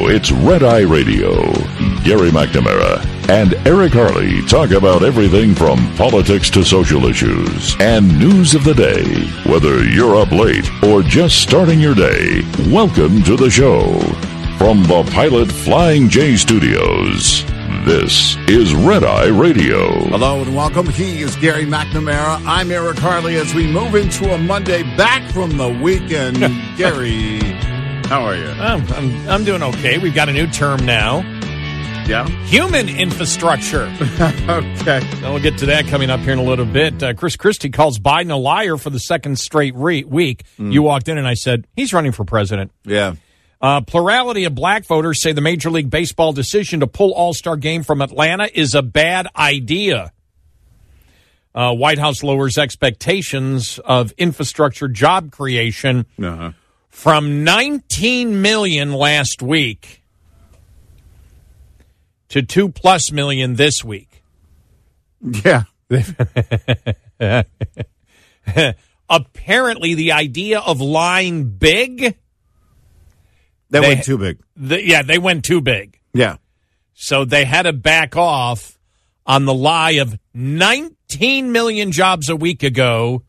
it's Red Eye Radio. Gary McNamara and Eric Harley talk about everything from politics to social issues and news of the day. Whether you're up late or just starting your day, welcome to the show. From the Pilot Flying J Studios, this is Red Eye Radio. Hello and welcome. He is Gary McNamara. I'm Eric Harley as we move into a Monday back from the weekend. Gary, how are you? I'm doing okay. We've got a new term now. Yeah? Human infrastructure. Okay. And we'll get to that coming up here in a little bit. Chris Christie calls Biden a liar for the second straight week. You walked in and I said, he's running for president. Yeah. Plurality of black voters say the Major League Baseball decision to pull All-Star Game from Atlanta is a bad idea. White House lowers expectations of infrastructure job creation from 19 million last week to 2+ million this week. Yeah. Apparently, the idea of lying big... They went too big. They went too big. Yeah. So they had to back off on the lie of 19 million jobs a week ago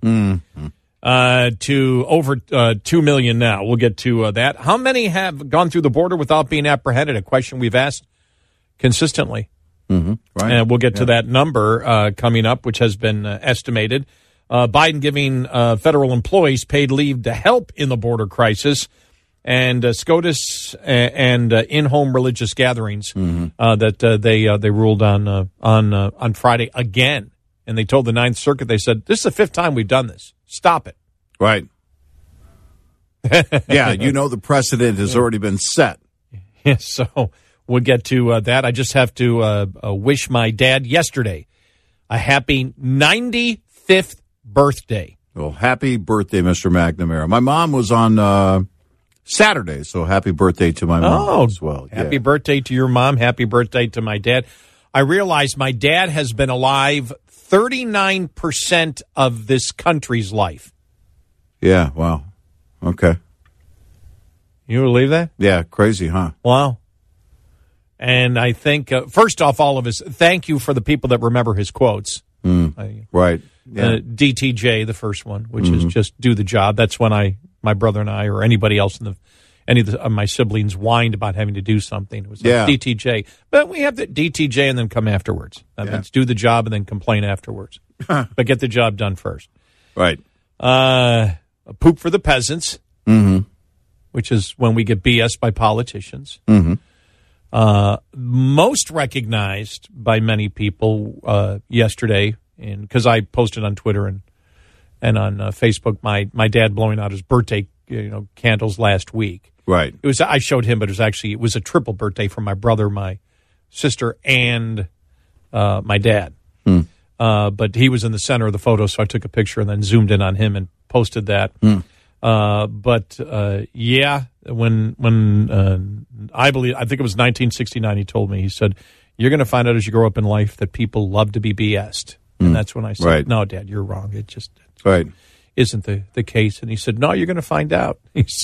to over 2 million now. We'll get to that. How many have gone through the border without being apprehended? A question we've asked consistently. Right. And we'll get to that number coming up, which has been estimated. Biden giving federal employees paid leave to help in the border crisis. And SCOTUS and in-home religious gatherings that they ruled on Friday again. And they told the Ninth Circuit, they said, this is the 5th time we've done this. Stop it. Right. Yeah, the precedent has already been set. Yeah, so we'll get to that. I just have to wish my dad yesterday a happy 95th birthday. Well, happy birthday, Mr. McNamara. My mom was on... Saturday, so happy birthday to my mom as well. Happy birthday to your mom. Happy birthday to my dad. I realize my dad has been alive 39% of this country's life. Yeah, wow. Okay. You believe that? Yeah, crazy, huh? Wow. And I think, first off, all of us, thank you for the people that remember his quotes. Right. Yeah. DTJ, the first one, which is just do the job. That's when my brother and I, or anybody else any of my siblings whined about having to do something. It was like DTJ. But we have the DTJ and then come afterwards. That means do the job and then complain afterwards. But get the job done first. Right. Poop for the peasants, which is when we get BS by politicians. Most recognized by many people yesterday, because I posted on Twitter and on Facebook my dad blowing out his birthday candles last week. Right. I showed him, but it was a triple birthday for my brother, my sister, and my dad. But he was in the center of the photo, so I took a picture and then zoomed in on him and posted that. When I think it was 1969, he told me, he said, you're going to find out as you grow up in life that people love to be BS'd. And that's when I said, no, Dad, you're wrong. It just isn't the case. And he said, no, you're going to find out.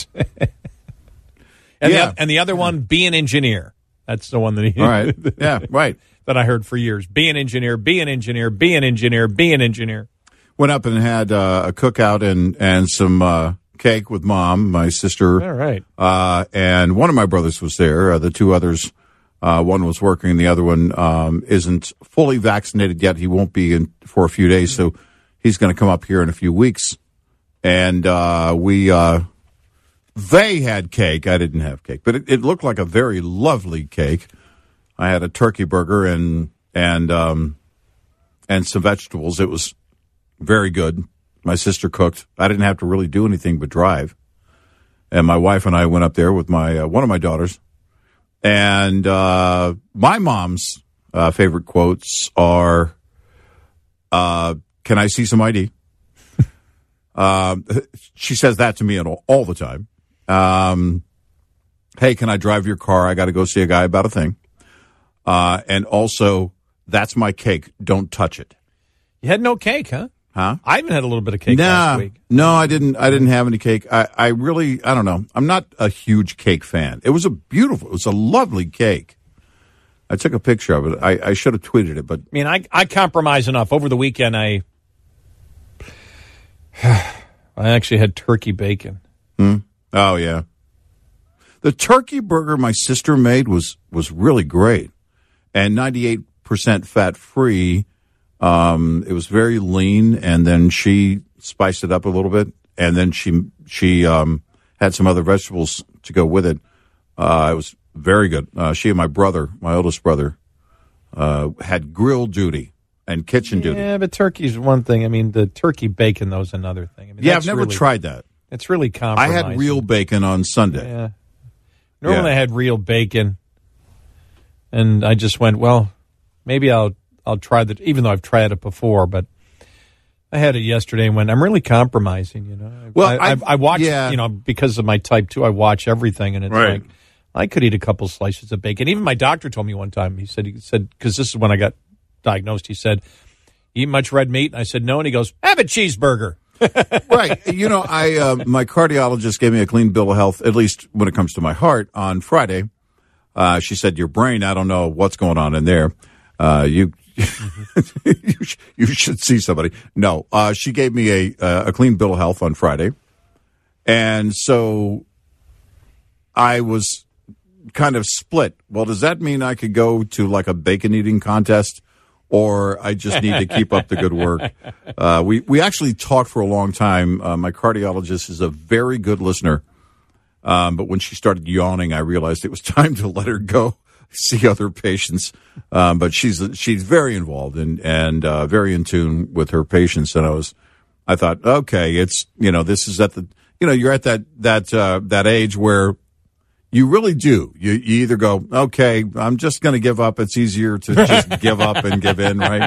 And the other one, be an engineer. That's the one that he... Right. Yeah, right. That I heard for years. Be an engineer, be an engineer, be an engineer, be an engineer. Went up and had a cookout and some cake with Mom, my sister. All right. And one of my brothers was there. The two others... one was working, the other one isn't fully vaccinated yet. He won't be in for a few days, so he's going to come up here in a few weeks. And they had cake. I didn't have cake, but it looked like a very lovely cake. I had a turkey burger and some vegetables. It was very good. My sister cooked. I didn't have to really do anything but drive. And my wife and I went up there with my one of my daughters. And my mom's favorite quotes are, can I see some ID? She says that to me all the time. Hey, can I drive your car? I got to go see a guy about a thing. And also, that's my cake. Don't touch it. You had no cake, huh? Huh? I even had a little bit of cake last week. No, I didn't have any cake. I really, I don't know. I'm not a huge cake fan. It was it was a lovely cake. I took a picture of it. I should have tweeted it, but I mean, I compromise enough. Over the weekend, I actually had turkey bacon. Oh, yeah. The turkey burger my sister made was really great, and 98% fat-free. It was very lean, and then she spiced it up a little bit, and then she had some other vegetables to go with it. It was very good. She and my brother, my oldest brother, had grill duty and kitchen duty. Yeah, but turkey's one thing. I mean, the turkey bacon, though, is another thing. I mean, yeah, I've never tried that. It's really compromising. I had real bacon on Sunday. Yeah. Normally I had real bacon, and I just went, well, maybe I'll try that, even though I've tried it before, but I had it yesterday and went, I'm really compromising, you know. Well, I watch, you know, because of my type 2, I watch everything, and it's like, I could eat a couple slices of bacon. Even my doctor told me one time, he said, because this is when I got diagnosed, he said, "You eat much red meat?" And I said, "No." And he goes, "Have a cheeseburger." Right. You know, my cardiologist gave me a clean bill of health, at least when it comes to my heart, on Friday. She said, "Your brain, I don't know what's going on in there. You should see somebody." No, she gave me a clean bill of health on Friday. And so I was kind of split. Well, does that mean I could go to like a bacon eating contest, or I just need to keep up the good work? We actually talked for a long time. My cardiologist is a very good listener. But when she started yawning, I realized it was time to let her go see other patients. But she's very involved and very in tune with her patients. And I thought, okay, it's, you know, this is at the, you know, you're at that age where you really do. You either go, okay, I'm just going to give up. It's easier to just give up and give in, right?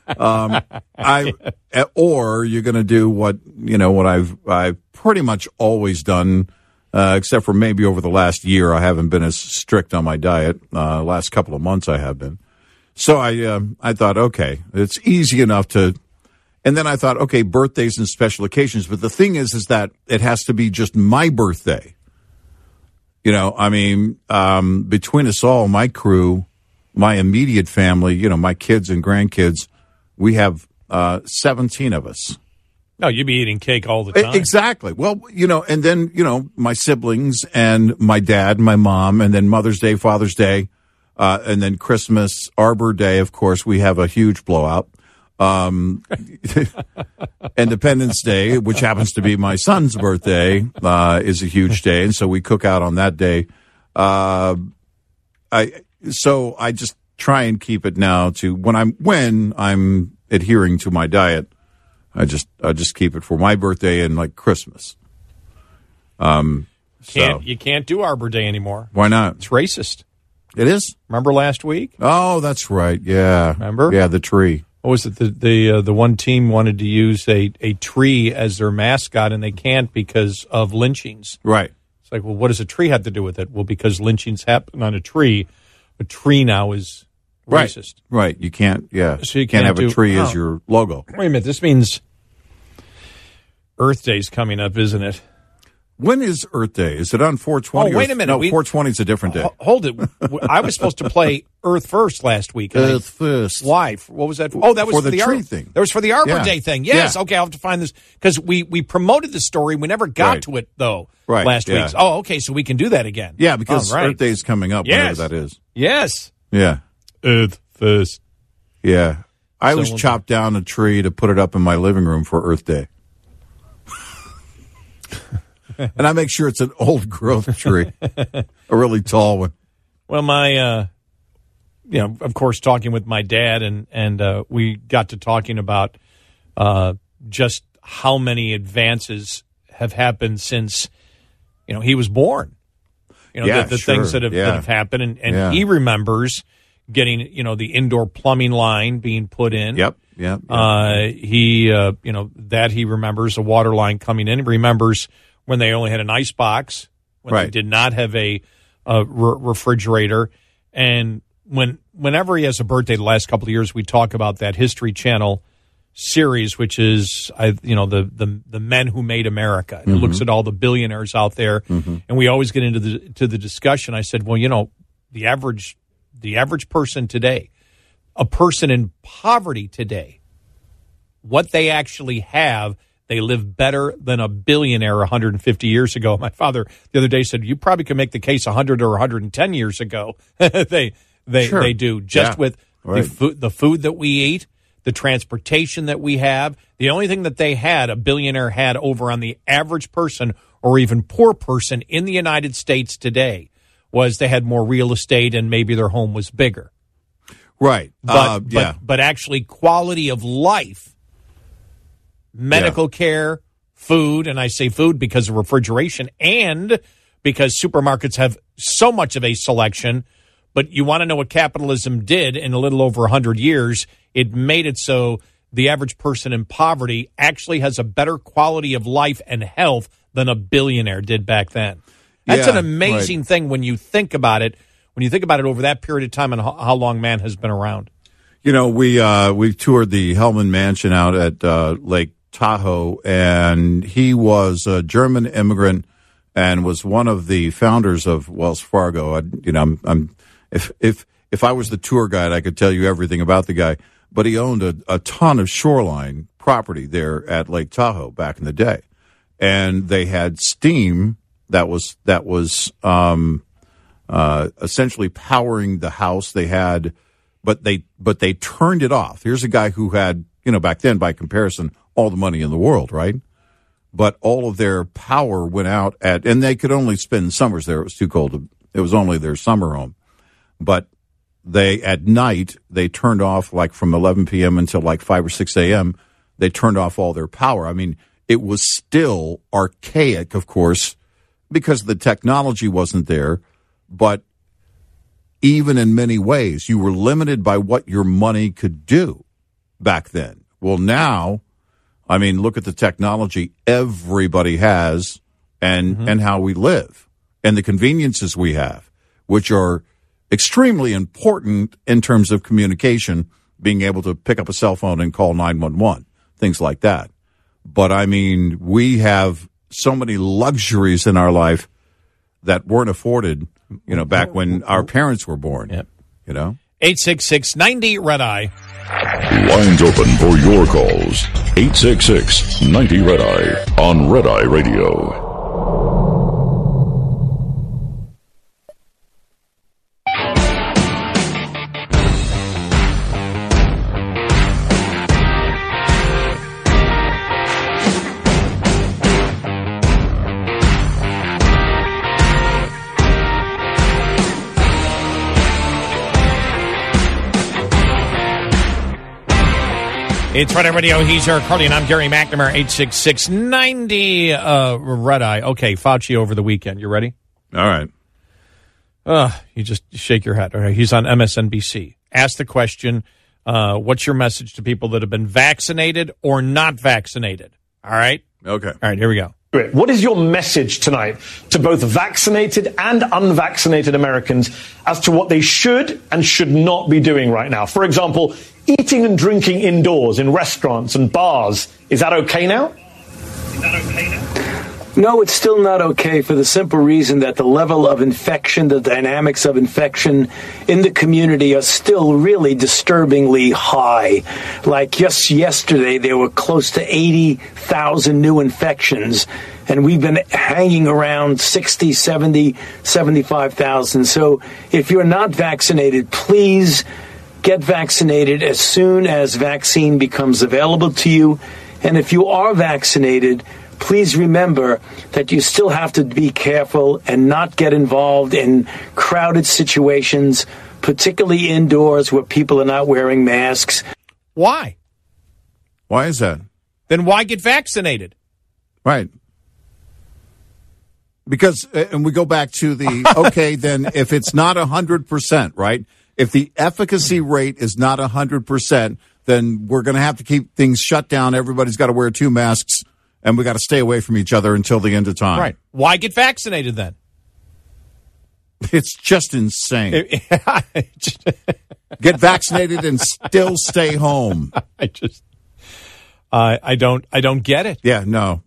Or you're going to do what I've pretty much always done, except for maybe over the last year. I haven't been as strict on my diet. Last couple of months I have been. So I thought, okay, it's easy enough to. And then I thought, okay, birthdays and special occasions. But the thing is that it has to be just my birthday. You know, I mean, between us all, my crew, my immediate family, you know, my kids and grandkids, we have 17 of us. No, you'd be eating cake all the time. Exactly. Well, you know, and then, you know, my siblings and my dad, my mom, and then Mother's Day, Father's Day, and then Christmas, Arbor Day, of course, we have a huge blowout. Independence Day, which happens to be my son's birthday, is a huge day, and so we cook out on that day. So I just try and keep it now to when I'm adhering to my diet. I just keep it for my birthday and like Christmas. You can't do Arbor Day anymore. Why not? It's racist. It is? Remember last week? Oh, that's right. Yeah. Remember? Yeah, the tree. What was it? The one team wanted to use a tree as their mascot, and they can't because of lynchings. Right. It's like, well, what does a tree have to do with it? Well, because lynchings happen on a tree now is racist. Right. You can't. Yeah. So you can't have a tree as your logo. Wait a minute. This means Earth Day's coming up, isn't it? When is Earth Day? Is it on 420? Oh, wait a minute. No, 420 is a different day. Hold it. I was supposed to play Earth First last week. Earth First. Why? What was that? Oh, that was for the tree thing. That was for the Arbor Day thing. Yes. Yeah. Okay, I'll have to find this. Because we promoted the story. We never got to it, though, last week. Oh, okay, so we can do that again. Yeah, because Earth Day is coming up, whenever that is. Yes. Yeah. Earth First. Yeah. I always chopped down a tree to put it up in my living room for Earth Day. And I make sure it's an old growth tree, a really tall one. Well, my, of course, talking with my dad, and we got to talking about just how many advances have happened since, he was born. The things that have happened, and he remembers getting, the indoor plumbing line being put in. Yep. He remembers a water line coming in. He remembers when they only had an ice box, when they did not have a refrigerator. And whenever he has a birthday the last couple of years, we talk about that History Channel series, which is the Men Who Made America. It looks at all the billionaires out there, and we always get into the discussion. I said, well, the average person today, a person in poverty today, what they actually have, they live better than a billionaire 150 years ago. My father the other day said, you probably could make the case 100 or 110 years ago. They do, just with the food that we eat, the transportation that we have. The only thing that a billionaire had over on the average person or even poor person in the United States today was they had more real estate and maybe their home was bigger. Right. But actually quality of life, medical care, food, and I say food because of refrigeration and because supermarkets have so much of a selection. But you want to know what capitalism did in a little over 100 years? It made it so the average person in poverty actually has a better quality of life and health than a billionaire did back then. That's an amazing thing when you think about it. When you think about it over that period of time and how long man has been around. We toured the Hellman Mansion out at Lake Tahoe, and he was a German immigrant and was one of the founders of Wells Fargo. If I was the tour guide, I could tell you everything about the guy. But he owned a ton of shoreline property there at Lake Tahoe back in the day, and they had steam that was essentially powering the house. They had, but they turned it off. Here's a guy who had, back then by comparison, all the money in the world, right? But all of their power went out and they could only spend summers there. It was too cold. It was only their summer home. But at night, they turned off like from 11 p.m. until like 5 or 6 a.m. They turned off all their power. I mean, it was still archaic, of course, because the technology wasn't there. But even in many ways, you were limited by what your money could do back then. Well, now, I mean, look at the technology everybody has and how we live and the conveniences we have, which are extremely important in terms of communication, being able to pick up a cell phone and call 911, things like that. But, I mean, we have so many luxuries in our life that weren't afforded, back when our parents were born. Yep. 866-90-RED-EYE. Lines open for your calls. 866-90-RED-EYE on Red Eye Radio. It's Red Eye Radio. He's Eric Carly, and I'm Gary McNamara, 866-90 Red Eye. Okay, Fauci over the weekend. You ready? All right. You just shake your head. All right, he's on MSNBC. Ask the question, what's your message to people that have been vaccinated or not vaccinated? All right? Okay. All right, here we go. What is your message tonight to both vaccinated and unvaccinated Americans as to what they should and should not be doing right now? For example, eating and drinking indoors in restaurants and bars. Is that okay now? No, it's still not okay for the simple reason that the level of infection, the dynamics of infection in the community are still really disturbingly high. Like just yesterday, there were close to 80,000 new infections, and we've been hanging around 60, 70, 75,000. So if you're not vaccinated, please get vaccinated as soon as vaccine becomes available to you. And if you are vaccinated, please remember that you still have to be careful and not get involved in crowded situations, particularly indoors where people are not wearing masks. Why? Why is that? Then why get vaccinated? Right. Because, and we go back to the, okay, then if it's not 100%, right? If the efficacy rate is not 100%, then we're going to have to keep things shut down. Everybody's got to wear 2 masks. And we got to stay away from each other until the end of time. Right. Why get vaccinated then? It's just insane. Get vaccinated and still stay home. I don't get it. Yeah, no.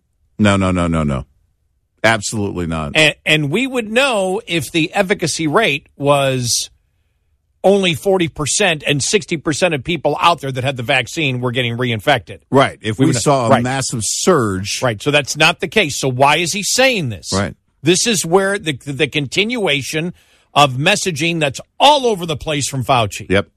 Absolutely not. And we would know if the efficacy rate was only 40% and 60% of people out there that had the vaccine were getting reinfected. Right. If we saw a right. massive surge. Right. So that's not the case. So why is he saying this? Right. This is where the continuation of messaging that's all over the place from Fauci. Yep.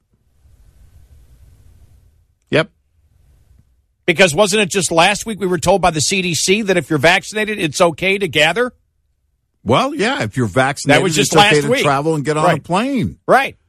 Because wasn't it just last week we were told by the CDC that if you're vaccinated, it's okay to gather? Well, yeah, if you're vaccinated, that was just it's okay last to week. travel and get on a plane. Right.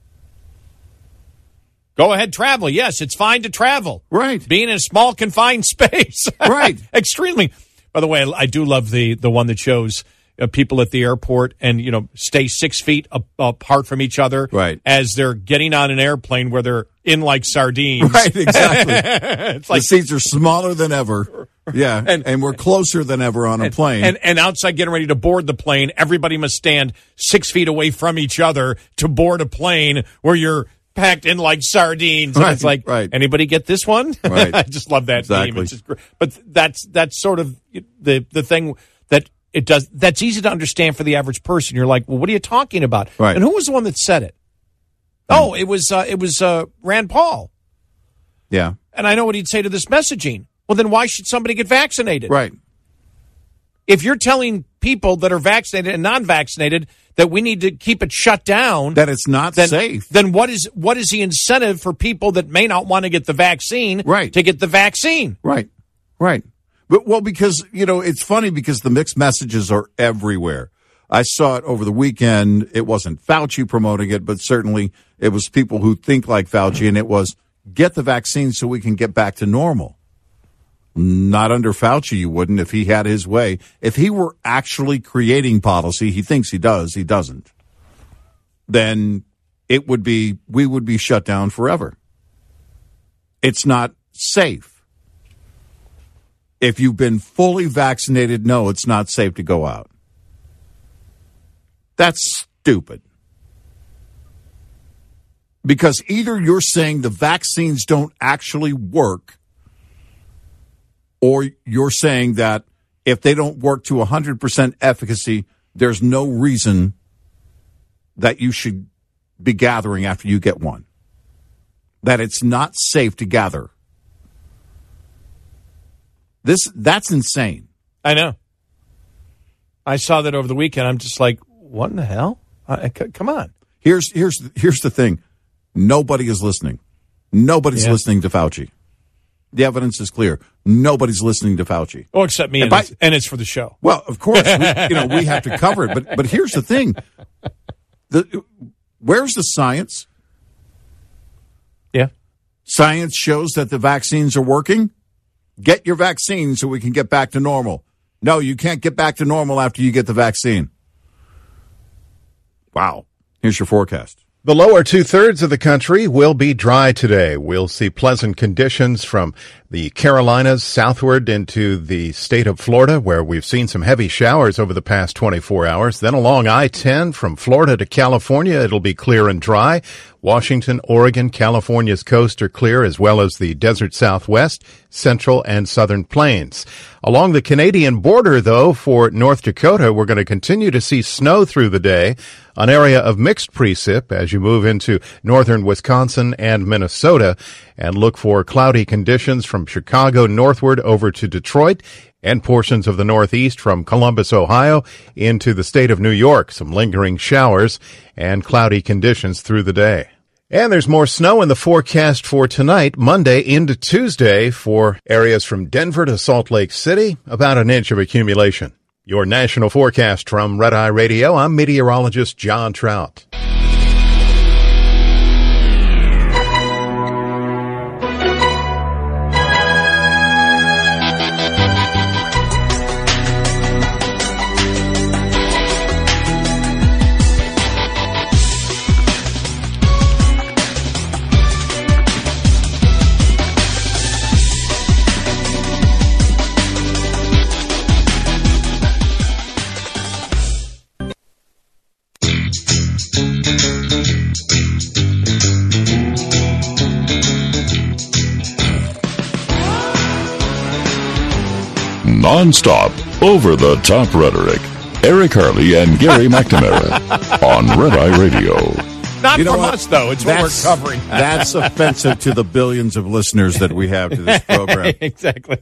Go ahead, travel. Yes, it's fine to travel. Right. Being in a small, confined space. Right. Extremely. By the way, I do love the one that shows people at the airport and, stay 6 feet apart from each other. Right. As they're getting on an airplane where they're in like sardines. Right, exactly. It's like, the seats are smaller than ever. Yeah, and we're closer than ever on a plane. And outside getting ready to board the plane, everybody must stand 6 feet away from each other to board a plane where you're packed in like sardines. And right, it's like, anybody get this one? Right. I just love that exactly. meme. It's just great. But that's sort of the thing that it does. That's easy to understand for the average person. You're like, well, what are you talking about? Right. And who was the one that said it? Oh, it was Rand Paul. Yeah. And I know what he'd say to this messaging. Well, then why should somebody get vaccinated? Right. If you're telling people that are vaccinated and non-vaccinated that we need to keep it shut down, that it's not safe, then what is the incentive for people that may not want to get the vaccine to get the vaccine? Right. But because, it's funny because the mixed messages are everywhere. I saw it over the weekend. It wasn't Fauci promoting it, but certainly it was people who think like Fauci, and it was get the vaccine so we can get back to normal. Not under Fauci, you wouldn't if he had his way. If he were actually creating policy, he thinks he does, he doesn't, then we would be shut down forever. It's not safe. If you've been fully vaccinated, no, it's not safe to go out. That's stupid. Because either you're saying the vaccines don't actually work, or you're saying that if they don't work to 100% efficacy, there's no reason that you should be gathering after you get one. That it's not safe to gather. That's insane. I know. I saw that over the weekend. I'm just like, what in the hell? Come on. Here's the thing. Nobody is listening. Nobody's listening to Fauci. The evidence is clear. Nobody's listening to Fauci. Oh, except me, and it's for the show. Well, of course, we have to cover it. But here's the thing. Where's the science? Yeah. Science shows that the vaccines are working. Get your vaccine so we can get back to normal. No, you can't get back to normal after you get the vaccine. Wow. Here's your forecast. The lower two-thirds of the country will be dry today. We'll see pleasant conditions from the Carolinas southward into the state of Florida, where we've seen some heavy showers over the past 24 hours. Then along I-10 from Florida to California, it'll be clear and dry. Washington, Oregon, California's coast are clear, as well as the desert southwest, central, and southern plains. Along the Canadian border, though, for North Dakota, we're going to continue to see snow through the day, an area of mixed precip as you move into northern Wisconsin and Minnesota, and look for cloudy conditions from Chicago northward over to Detroit and portions of the Northeast from Columbus, Ohio, into the state of New York. Some lingering showers and cloudy conditions through the day. And there's more snow in the forecast for tonight, Monday into Tuesday, for areas from Denver to Salt Lake City, about an inch of accumulation. Your national forecast from Red Eye Radio, I'm meteorologist John Trout. Non-stop, over-the-top rhetoric. Eric Harley and Gary McNamara on Red Eye Radio. Not from us, though. It's what we're covering. That's offensive to the billions of listeners that we have to this program. Exactly.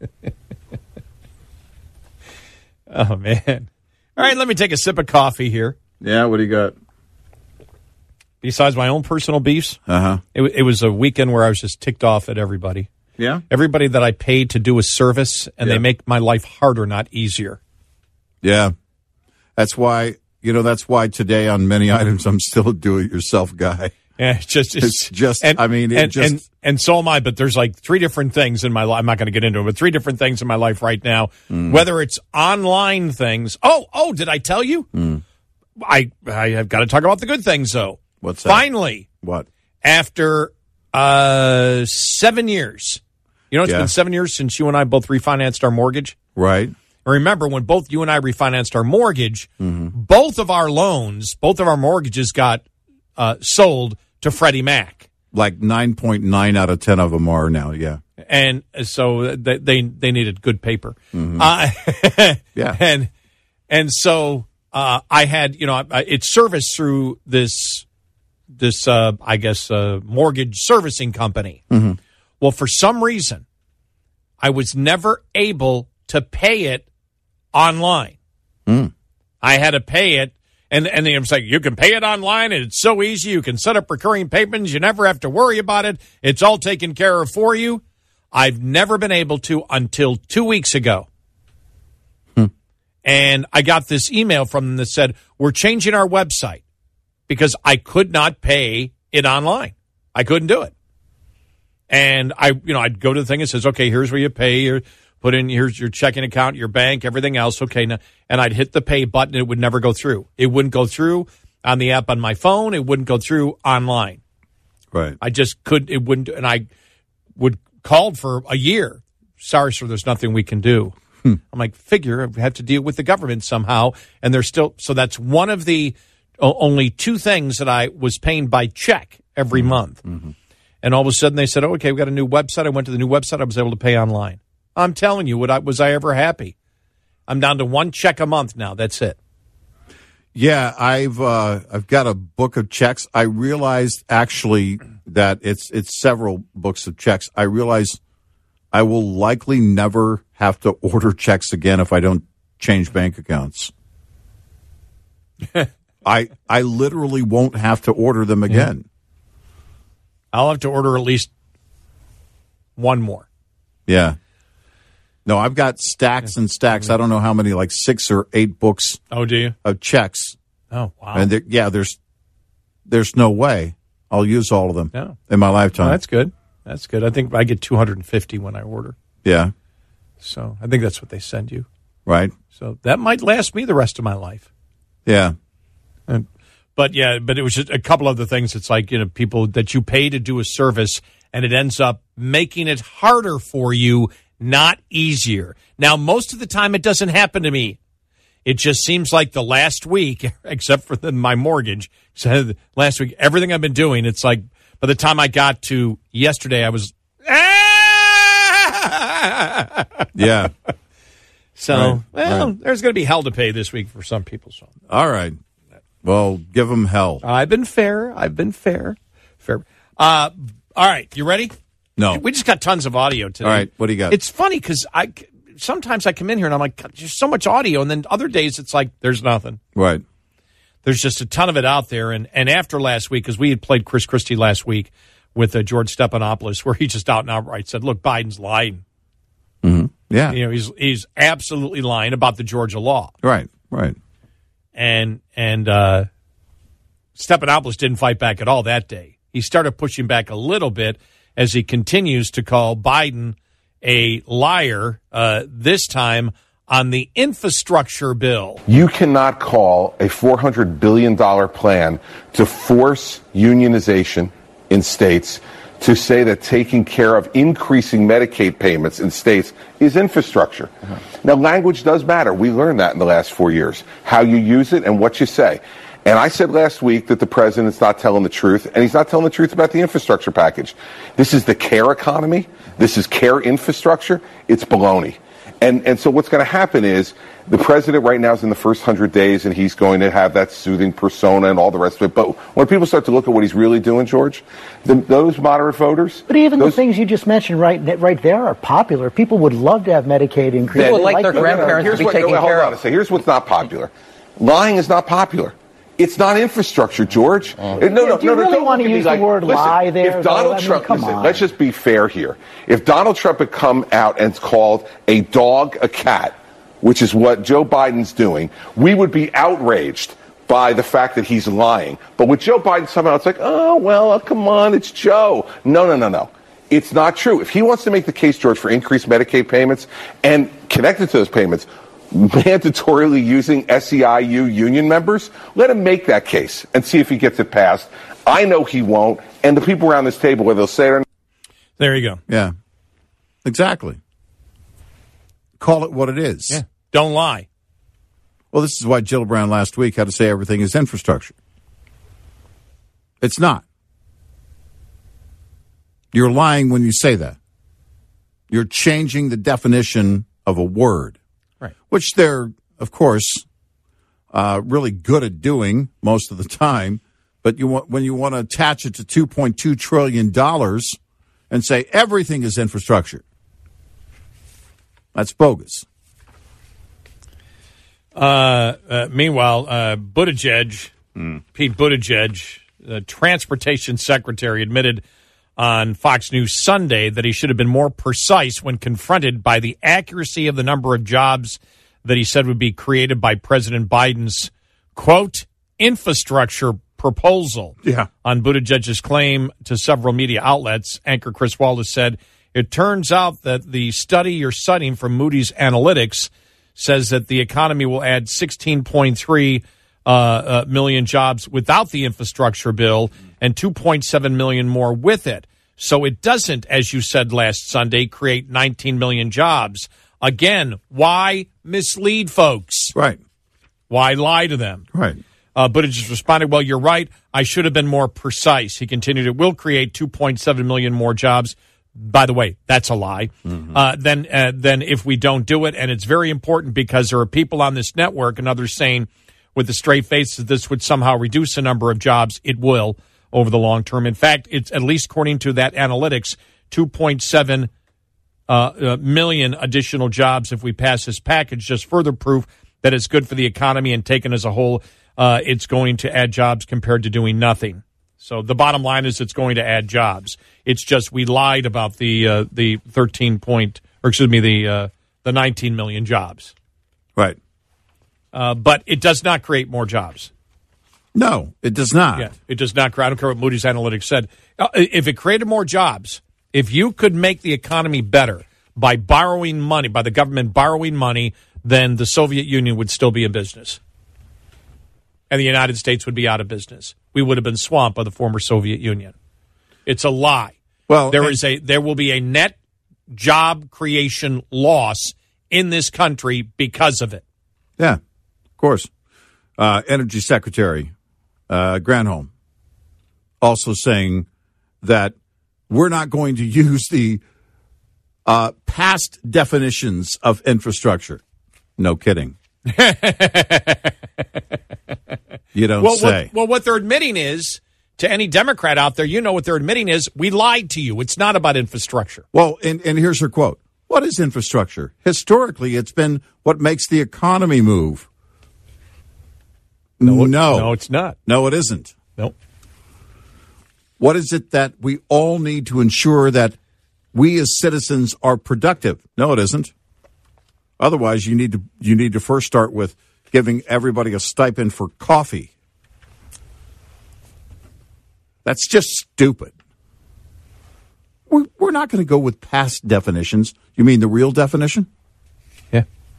Oh, man. All right, let me take a sip of coffee here. Yeah, what do you got? Besides my own personal beefs, Uh-huh. it was a weekend where I was just ticked off at everybody. Yeah? Everybody that I paid to do a service, and they make my life harder, not easier. Yeah. That's why today on many items I'm still a do-it-yourself guy. Yeah, it's just, and so am I. But there's like three different things in my life. I'm not going to get into it, but three different things in my life right now. Whether it's online things. Oh, did I tell you? I have got to talk about the good things though. What's that? Finally, what? After 7 years, it's been 7 years since you and I both refinanced our mortgage. Right. Remember, when both you and I refinanced our mortgage, both of our mortgages got sold to Freddie Mac. Like 9.9 out of 10 of them are now, yeah. And so they needed good paper. Yeah. And so I had, it's serviced through this mortgage servicing company. Well, for some reason, I was never able to pay it online. I had to pay it, and they was like, you can pay it online, and it's so easy. You can set up recurring payments. You never have to worry about it. It's all taken care of for you. I've never been able to until 2 weeks ago. And I got this email from them that said, we're changing our website because I could not pay it online. I couldn't do it. And I'd go to the thing and says, okay, here's where you pay. Here's your checking account, your bank, everything else. Okay. Now, and I'd hit the pay button. It would never go through. It wouldn't go through on the app on my phone. It wouldn't go through online. Right. I just couldn't. It wouldn't. And I would call for a year. Sorry, sir, there's nothing we can do. I'm like, figure I have to deal with the government somehow. And they're still. So that's one of the only two things that I was paying by check every month. And all of a sudden they said, oh, okay, we got a new website. I went to the new website. I was able to pay online. I'm telling you, was I ever happy? I'm down to one check a month now. That's it. Yeah, I've got a book of checks. I realized actually that it's several books of checks. I realize I will likely never have to order checks again if I don't change bank accounts. I literally won't have to order them again. I'll have to order at least one more. Yeah. No, I've got stacks and stacks. I don't know how many, like 6 or 8 books. Oh, do you? Of checks. Oh, wow. And there's no way I'll use all of them in my lifetime. Oh, that's good. That's good. I think I get 250 when I order. Yeah. So I think that's what they send you. Right. So that might last me the rest of my life. Yeah. But it was just a couple other things. It's like, people that you pay to do a service and it ends up making it harder for you, not easier. Now, most of the time it doesn't happen to me. It just seems like the last week, except for my mortgage, so last week, everything I've been doing, it's like by the time I got to yesterday, I was, yeah. So, there's going to be hell to pay this week for some people. So, all right. Well, give them hell. I've been fair. Fair. All right. You ready? No. We just got tons of audio today. All right. What do you got? It's funny because sometimes I come in here and I'm like, there's so much audio. And then other days it's like, there's nothing. Right. There's just a ton of it out there. And after last week, because we had played Chris Christie last week with George Stephanopoulos, where he just out and outright said, look, Biden's lying. Mm-hmm. Yeah. He's absolutely lying about the Georgia law. Right. And Stephanopoulos didn't fight back at all that day. He started pushing back a little bit as he continues to call Biden a liar, this time on the infrastructure bill. You cannot call a $400 billion plan to force unionization in states to say that taking care of increasing Medicaid payments in states is infrastructure. Now, language does matter. We learned that in the last 4 years, how you use it and what you say. And I said last week that the president's not telling the truth, and he's not telling the truth about the infrastructure package. This is the care economy. This is care infrastructure. It's baloney. And so what's going to happen is the president right now is in the first 100 days, and he's going to have that soothing persona and all the rest of it. But when people start to look at what he's really doing, George, those moderate voters... But even the things you just mentioned right there are popular. People would love to have Medicaid increase. People would like their grandparents to be taken care of. Here's what's not popular. Lying is not popular. It's not infrastructure, George. Do you really want to use the word lie there? If Donald Trump, let's just be fair here. If Donald Trump had come out and called a dog a cat, which is what Joe Biden's doing, we would be outraged by the fact that he's lying. But with Joe Biden, somehow it's like, come on, it's Joe. No. It's not true. If he wants to make the case, George, for increased Medicaid payments and connected to those payments, mandatorily using SEIU union members, let him make that case and see if he gets it passed. I know he won't, and the people around this table, whether they'll say it or not. There you go. Yeah, exactly. Call it what it is. Yeah. Don't lie. Well, this is why Gillibrand last week had to say everything is infrastructure. It's not. You're lying when you say that. You're changing the definition of a word. Right. Which they're, of course, really good at doing most of the time. But when you want to attach it to $2.2 trillion and say everything is infrastructure, that's bogus. Meanwhile, Buttigieg, Pete Buttigieg, the transportation secretary, admitted on Fox News Sunday that he should have been more precise when confronted by the accuracy of the number of jobs that he said would be created by President Biden's, quote, infrastructure proposal. Yeah. On Buttigieg's claim to several media outlets, anchor Chris Wallace said, it turns out that the study you're citing from Moody's Analytics says that the economy will add 16.3 million jobs without the infrastructure bill and 2.7 million more with it. So it doesn't, as you said last Sunday, create 19 million jobs. Again, why mislead folks? Right. Why lie to them? Right. Buttigieg responded, well, you're right. I should have been more precise. He continued, it will create 2.7 million more jobs. By the way, that's a lie. Mm-hmm. Then if we don't do it, and it's very important because there are people on this network and others saying with a straight face that this would somehow reduce the number of jobs. It will over the long term. In fact, it's at least according to that analytics, 2.7 million additional jobs if we pass this package. Just further proof that it's good for the economy, and taken as a whole, it's going to add jobs compared to doing nothing. So the bottom line is it's going to add jobs. It's just we lied about the 19 million jobs. Right. But it does not create more jobs. No, it does not. Yeah, it does not. I don't care what Moody's Analytics said. If it created more jobs, if you could make the economy better by borrowing money, by the government borrowing money, then the Soviet Union would still be in business. And the United States would be out of business. We would have been swamped by the former Soviet Union. It's a lie. Well, there will be a net job creation loss in this country because of it. Yeah, of course. Energy Secretary Granholm also saying that we're not going to use the past definitions of infrastructure. No kidding. You don't say. What they're admitting is, to any Democrat out there, you know what they're admitting is, we lied to you. It's not about infrastructure. Well, and here's her quote. What is infrastructure? Historically, it's been what makes the economy move. No, it's not. No, it isn't. Nope. What is it that we all need to ensure that we as citizens are productive? No, it isn't. Otherwise, you need to first start with giving everybody a stipend for coffee. That's just stupid. We're not going to go with past definitions. You mean the real definition? Yeah.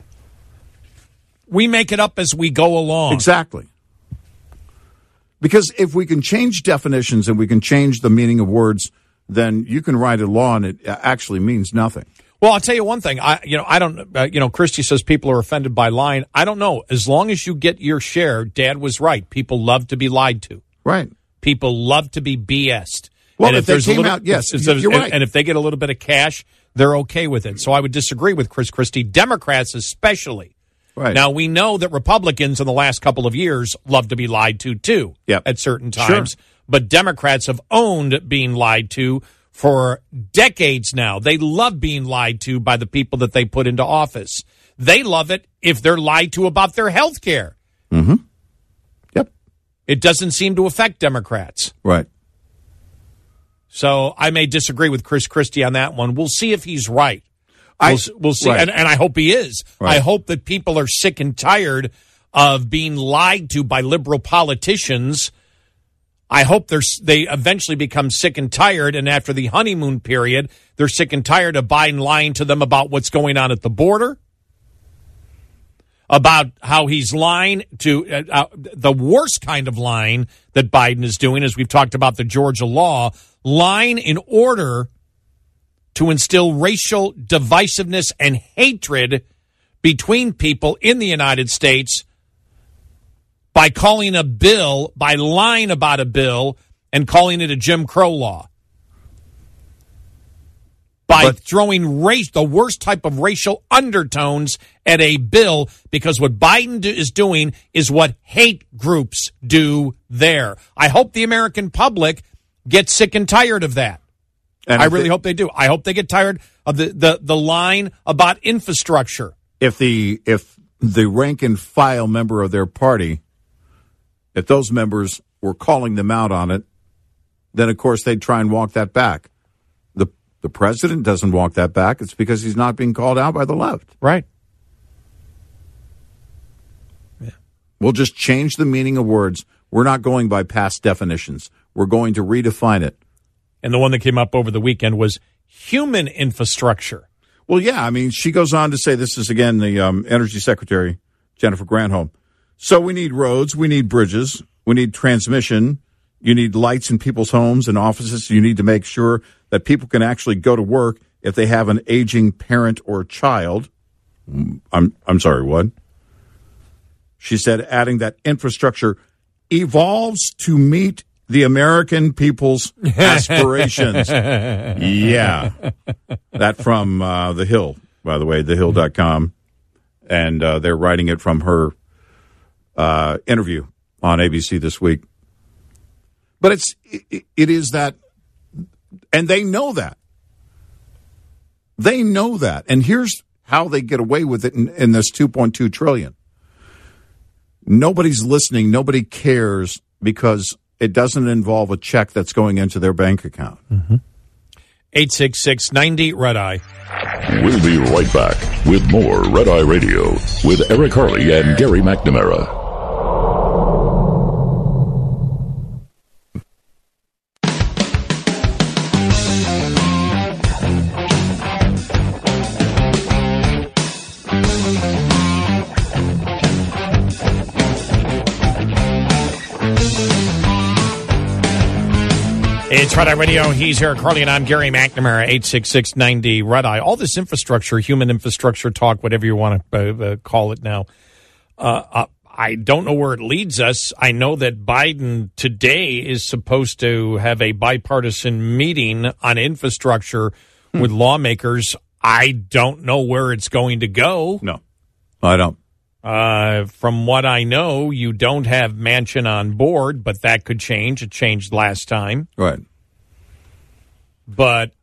We make it up as we go along. Exactly. Because if we can change definitions and we can change the meaning of words, then you can write a law and it actually means nothing. Well, I'll tell you one thing. I don't. Christy says people are offended by lying. I don't know. As long as you get your share, Dad was right. People love to be lied to. Right. People love to be BS'd. Well, and if they came out, yes, you're right. And if they get a little bit of cash, they're okay with it. So I would disagree with Chris Christie, Democrats especially. Right. Now, we know that Republicans in the last couple of years love to be lied to, too, at certain times. Sure. But Democrats have owned being lied to for decades now. They love being lied to by the people that they put into office. They love it if they're lied to about their health care. Mm-hmm. Yep. It doesn't seem to affect Democrats. Right. So I may disagree with Chris Christie on that one. We'll see if he's right. We'll see, right. and I hope he is. Right. I hope that people are sick and tired of being lied to by liberal politicians. I hope they eventually become sick and tired, and after the honeymoon period, they're sick and tired of Biden lying to them about what's going on at the border, about how he's lying to the worst kind of lying that Biden is doing, as we've talked about the Georgia law, lying in order to instill racial divisiveness and hatred between people in the United States by lying about a bill and calling it a Jim Crow law. By throwing the worst type of racial undertones at a bill, because what Biden is doing is what hate groups do there. I hope the American public gets sick and tired of that. And I really hope they do. I hope they get tired of the line about infrastructure. If the rank and file member of their party, if those members were calling them out on it, then of course they'd try and walk that back. The president doesn't walk that back. It's because he's not being called out by the left. Right. Yeah. We'll just change the meaning of words. We're not going by past definitions. We're going to redefine it. And the one that came up over the weekend was human infrastructure. Well, yeah. I mean, she goes on to say, this is, again, the Energy Secretary, Jennifer Granholm. So we need roads. We need bridges. We need transmission. You need lights in people's homes and offices. You need to make sure that people can actually go to work if they have an aging parent or child. I'm sorry, what? She said, adding that infrastructure evolves to meet the American people's aspirations. Yeah. That from The Hill, by the way, thehill.com. And they're writing it from her interview on ABC this week. But it is that, and they know that. They know that. And here's how they get away with it in this $2.2 trillion. Nobody's listening. Nobody cares because it doesn't involve a check that's going into their bank account. 866-90-RED-EYE. We'll be right back with more Red Eye Radio with Eric Harley and Gary McNamara. It's Red Eye Radio. He's Eric Harley, and I'm Gary McNamara, 866-90-RED-EYE. All this infrastructure, human infrastructure talk, whatever you want to call it now, I don't know where it leads us. I know that Biden today is supposed to have a bipartisan meeting on infrastructure with lawmakers. I don't know where it's going to go. No, I don't. From what I know, you don't have Manchin on board, but that could change. It changed last time. Right. But,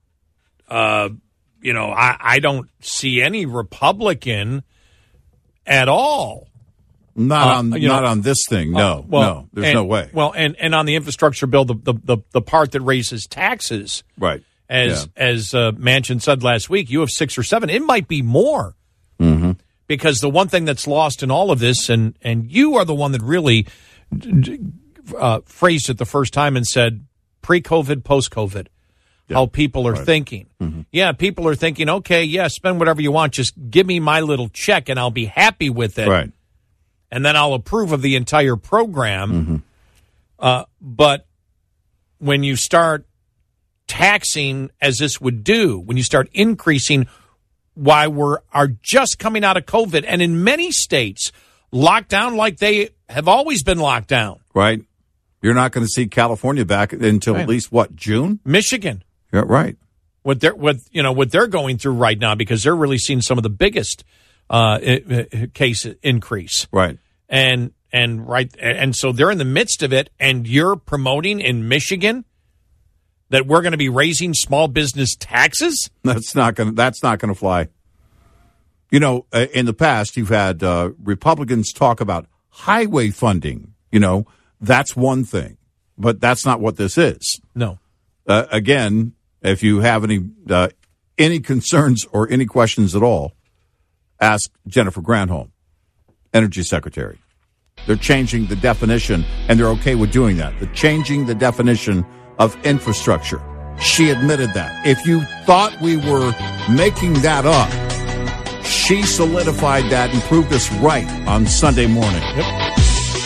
I don't see any Republican at all. Not on this thing. No, no, there's no way. Well, and on the infrastructure bill, the part that raises taxes. Right. As Manchin said last week, you have 6 or 7. It might be more. Mm-hmm. Because the one thing that's lost in all of this, and you are the one that really phrased it the first time and said pre-COVID, post-COVID, how people are thinking. Mm-hmm. Yeah, people are thinking, okay, spend whatever you want. Just give me my little check and I'll be happy with it. Right. And then I'll approve of the entire program. Mm-hmm. But when you start taxing, as this would do, when you start increasing why are just coming out of COVID, and in many states, locked down like they have always been locked down. Right. You're not going to see California back until at least, June? Michigan. Yeah, right. what they're going through right now, because they're really seeing some of the biggest case increase. Right. And so they're in the midst of it, and you're promoting in Michigan that we're going to be raising small business taxes? That's not going to fly. You know, in the past, you've had Republicans talk about highway funding. You know, that's one thing, but that's not what this is. No. Again, if you have any concerns or any questions at all, ask Jennifer Granholm, Energy Secretary. They're changing the definition, and they're okay with doing that. They're changing the definition of infrastructure. She admitted that. If you thought we were making that up, she solidified that and proved us right on Sunday morning. Yep.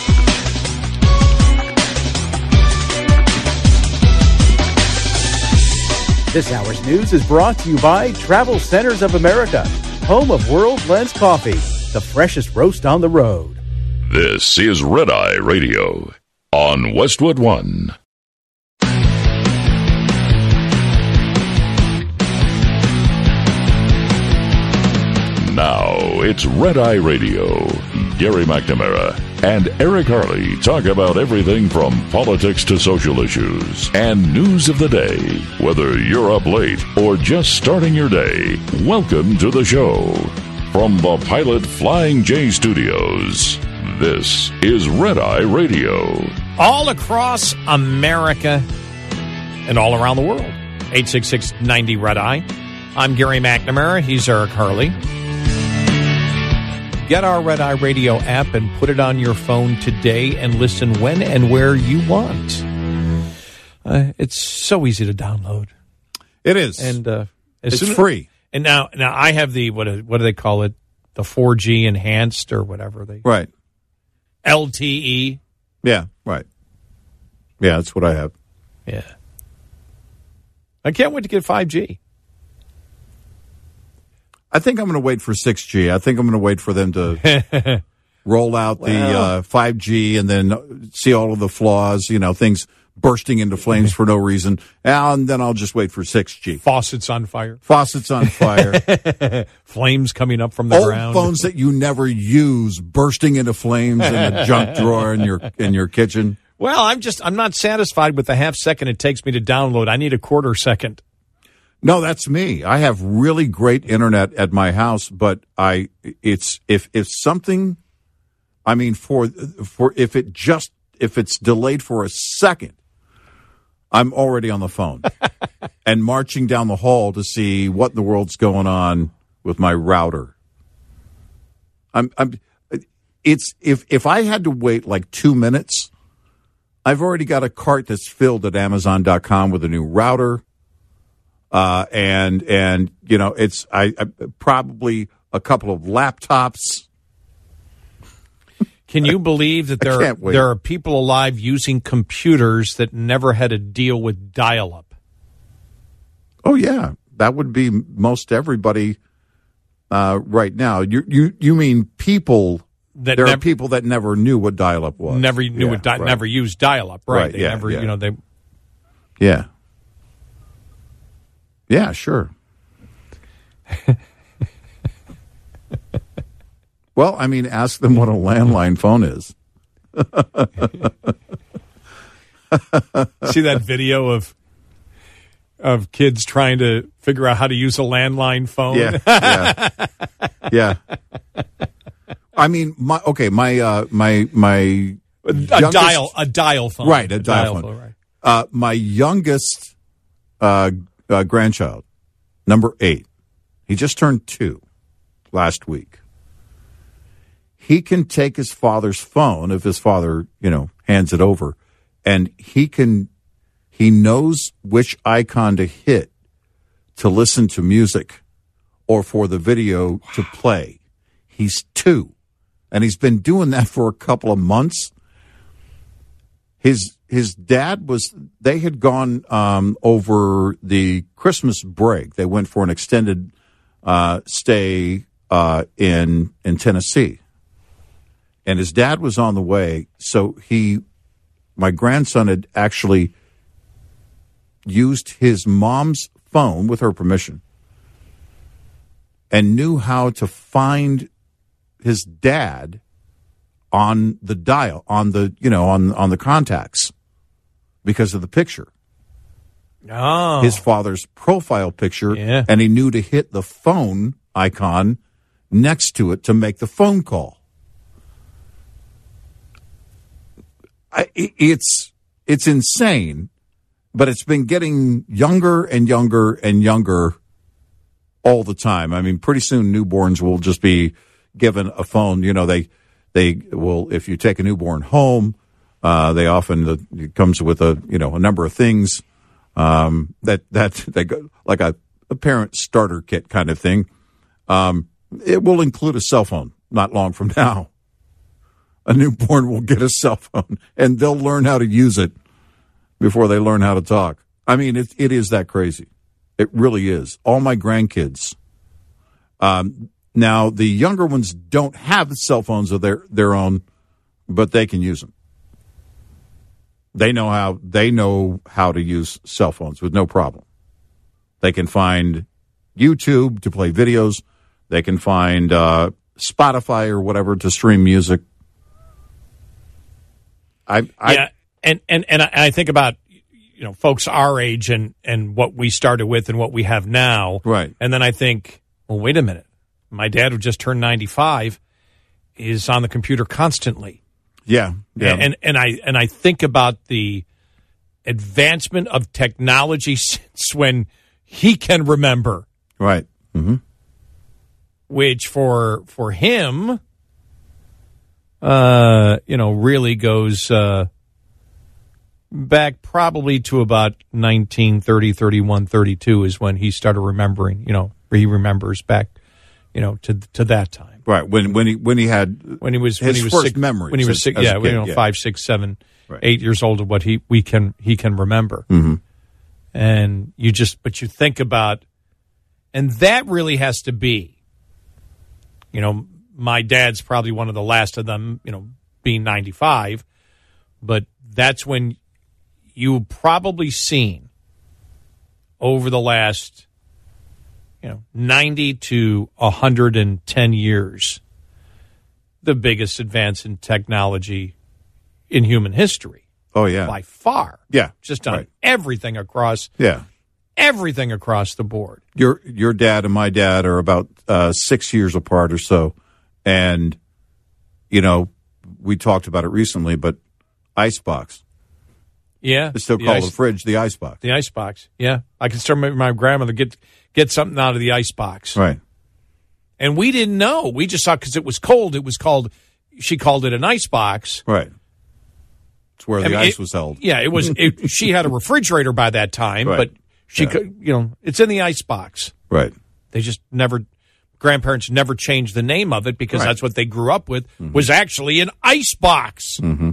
This hour's news is brought to you by Travel Centers of America, home of World Lens Coffee, the freshest roast on the road. This is Red Eye Radio on Westwood One. Now it's Red Eye Radio. Gary McNamara and Eric Harley talk about everything from politics to social issues and news of the day. Whether you're up late or just starting your day, welcome to the show. From the Pilot Flying J Studios, this is Red Eye Radio. All across America and all around the world. 866-90 Red Eye. I'm Gary McNamara. He's Eric Harley. Get our Red Eye Radio app and put it on your phone today and listen when and where you want. It's so easy to download. It is. And it's free. And now I have the, what do they call it? The 4G enhanced or whatever. Right. LTE. Yeah, right. Yeah, that's what I have. Yeah. I can't wait to get 5G. I think I'm going to wait for 6G. I think I'm going to wait for them to roll out the 5G and then see all of the flaws, you know, things bursting into flames for no reason. And then I'll just wait for 6G. Faucets on fire. Flames coming up from the ground. Old phones that you never use bursting into flames in a junk drawer in your kitchen. Well, I'm not satisfied with the half second it takes me to download. I need a quarter second. No, that's me. I have really great internet at my house, but if something, I mean, if it's delayed for a second, I'm already on the phone and marching down the hall to see what in the world's going on with my router. If I had to wait like 2 minutes, I've already got a cart that's filled at Amazon.com with a new router. And you know, I probably a couple of laptops. Can you believe that there are people alive using computers that never had to deal with dial-up? Oh yeah, that would be most everybody right now. You mean people? There are people that never knew what dial-up was. Never knew never used dial-up. Right? They never. You know they. Yeah. Yeah, sure. Well, I mean, ask them what a landline phone is. See that video of kids trying to figure out how to use a landline phone? Yeah. I mean, my a dial phone. Right, a dial phone. Right. My youngest grandchild, number 8. He just turned 2 last week. He can take his father's phone if his father, you know, hands it over, and he knows which icon to hit to listen to music or for the video to play. He's 2, and he's been doing that for a couple of months. His dad they had gone over the Christmas break. They went for an extended stay in Tennessee. And his dad was on the way. So my grandson had actually used his mom's phone with her permission and knew how to find his dad on the dial, on the, on the contacts because of the picture. Oh. His father's profile picture, Yeah. and he knew to hit the phone icon next to it to make the phone call. It's insane, but it's been getting younger and younger and younger all the time. I mean, pretty soon newborns will just be given a phone. They will, if you take a newborn home, they often, it comes with a number of things that they go like a parent starter kit kind of thing. It will include a cell phone not long from now. A newborn will get a cell phone, and they'll learn how to use it before they learn how to talk. I mean, it is that crazy. It really is. All my grandkids. Now, the younger ones don't have cell phones of their own, but they can use them. They know how to use cell phones with no problem. They can find YouTube to play videos. They can find Spotify or whatever to stream music. I think about folks our age and what we started with and what we have now, right? And then I think, well, wait a minute, my dad, who just turned 95, is on the computer constantly. Yeah. And I think about the advancement of technology since when he can remember, right? Mm-hmm. Which for him, really goes back probably to about 1930, 31, 32 is when he started remembering. He remembers back, to that time. Right, when he was his first memory, when he was 5, 6, 7, right. 8 years old of what he can remember, mm-hmm. And you think about, and that really has to be, my dad's probably one of the last of them, being 95, but that's when you've probably seen over the last 90 to 110 years, the biggest advance in technology in human history. Oh, yeah. By far. Yeah. Just on right. everything across. Yeah. Everything across the board. Your dad and my dad are about 6 years apart or so. And, we talked about it recently, but icebox. Yeah. They still call the fridge the icebox. The icebox. Yeah. I can still remember my grandmother get something out of the icebox. Right. And we didn't know. We just saw because it was cold. She called it an icebox. Right. It's where the ice was held. Yeah, it was. She had a refrigerator by that time, right. but she could, it's in the icebox. Right. They just grandparents never changed the name of it because that's what they grew up with, mm-hmm. was actually an icebox. Mm-hmm.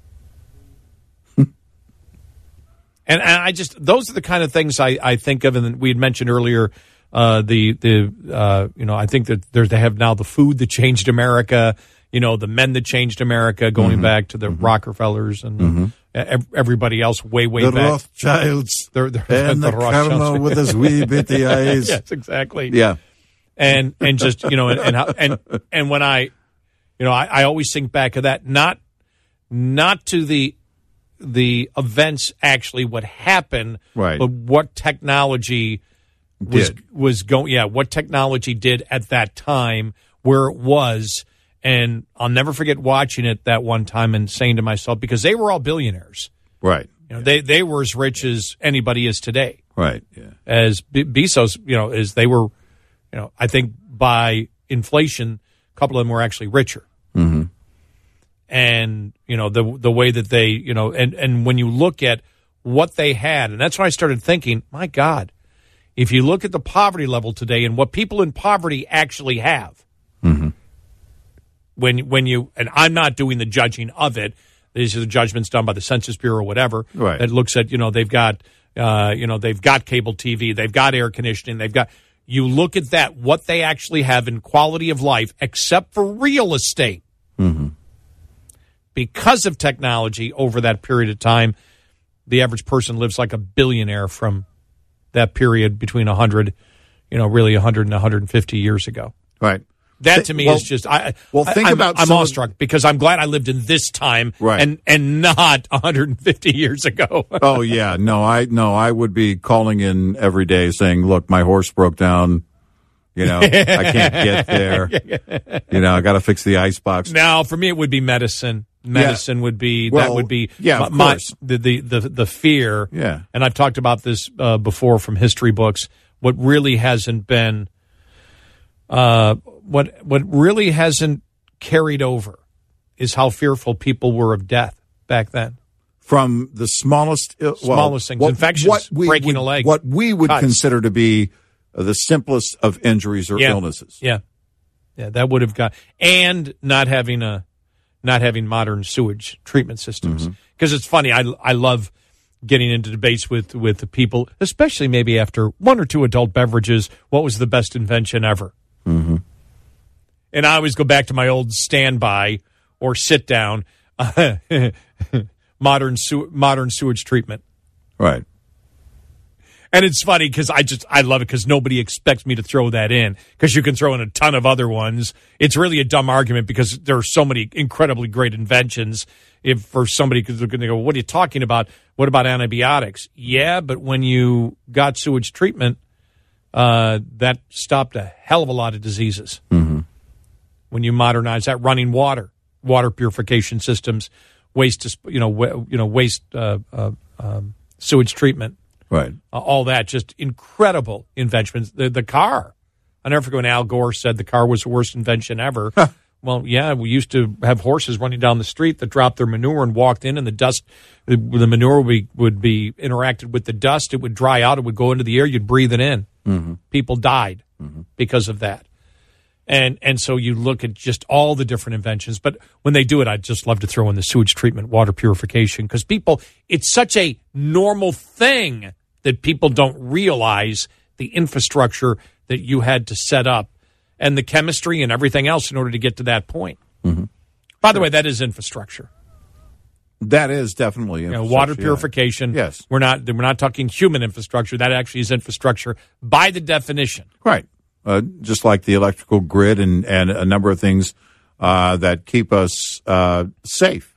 And I those are the kind of things I think of, and we had mentioned earlier, I think that they have now the food that changed America, the men that changed America, going mm-hmm. back to the mm-hmm. Rockefellers and mm-hmm. Everybody else way the back. Rothschilds. And the colonel with his wee bitty eyes. Yes, exactly. Yeah. And just, and when I always think back of that, not to the events actually what happened, right. but what technology was going. Yeah, what technology did at that time, where it was, and I'll never forget watching it that one time and saying to myself, because they were all billionaires, right? They were as rich as anybody is today, right? Yeah. As Bezos, as they were, I think by inflation, a couple of them were actually richer. Mm-hmm. And, the way that they, and when you look at what they had, and that's when I started thinking, my God, if you look at the poverty level today and what people in poverty actually have, mm-hmm. when you, and I'm not doing the judging of it, these are the judgments done by the Census Bureau or whatever, right. that looks at, they've got cable TV, they've got air conditioning, you look at that, what they actually have in quality of life, except for real estate. Mm-hmm. Because of technology over that period of time, the average person lives like a billionaire from that period between 100, really 100 and 150 years ago. Right. That to me is just I'm awestruck because I'm glad I lived in this time and not 150 years ago. Oh yeah, no, I would be calling in every day saying, "Look, my horse broke down. I can't get there. I got to fix the ice box." Now, for me, it would be medicine. Medicine would be of course. The fear. Yeah, and I've talked about this before from history books. What really hasn't been. What really hasn't carried over is how fearful people were of death back then. From the smallest things, infections, breaking a leg. What we would consider to be the simplest of injuries or illnesses. Yeah, that would have got, and not having modern sewage treatment systems. Because it's funny, I love getting into debates with the people, especially maybe after one or two adult beverages. What was the best invention ever? Mm-hmm. And I always go back to my old standby or sit down, modern sewage treatment. Right. And it's funny because I love it because nobody expects me to throw that in because you can throw in a ton of other ones. It's really a dumb argument because there are so many incredibly great inventions. If for somebody, because they're going to go, what are you talking about? What about antibiotics? Yeah, but when you got sewage treatment, that stopped a hell of a lot of diseases. Mm-hmm. When you modernize that, running water purification systems, waste sewage treatment, right? All that, just incredible inventions. The car, I never forget when Al Gore said the car was the worst invention ever. Well, yeah, we used to have horses running down the street that dropped their manure and walked in, and the manure would be interacted with the dust. It would dry out. It would go into the air. You'd breathe it in. Mm-hmm. People died because of that. And so you look at just all the different inventions. But when they do it, I'd just love to throw in the sewage treatment, water purification, because it's such a normal thing that people don't realize the infrastructure that you had to set up and the chemistry and everything else in order to get to that point. Mm-hmm. By the way, that is infrastructure. That is definitely infrastructure. Water purification. Yeah. Yes. We're not talking human infrastructure. That actually is infrastructure by the definition. Right. Just like the electrical grid and a number of things that keep us safe.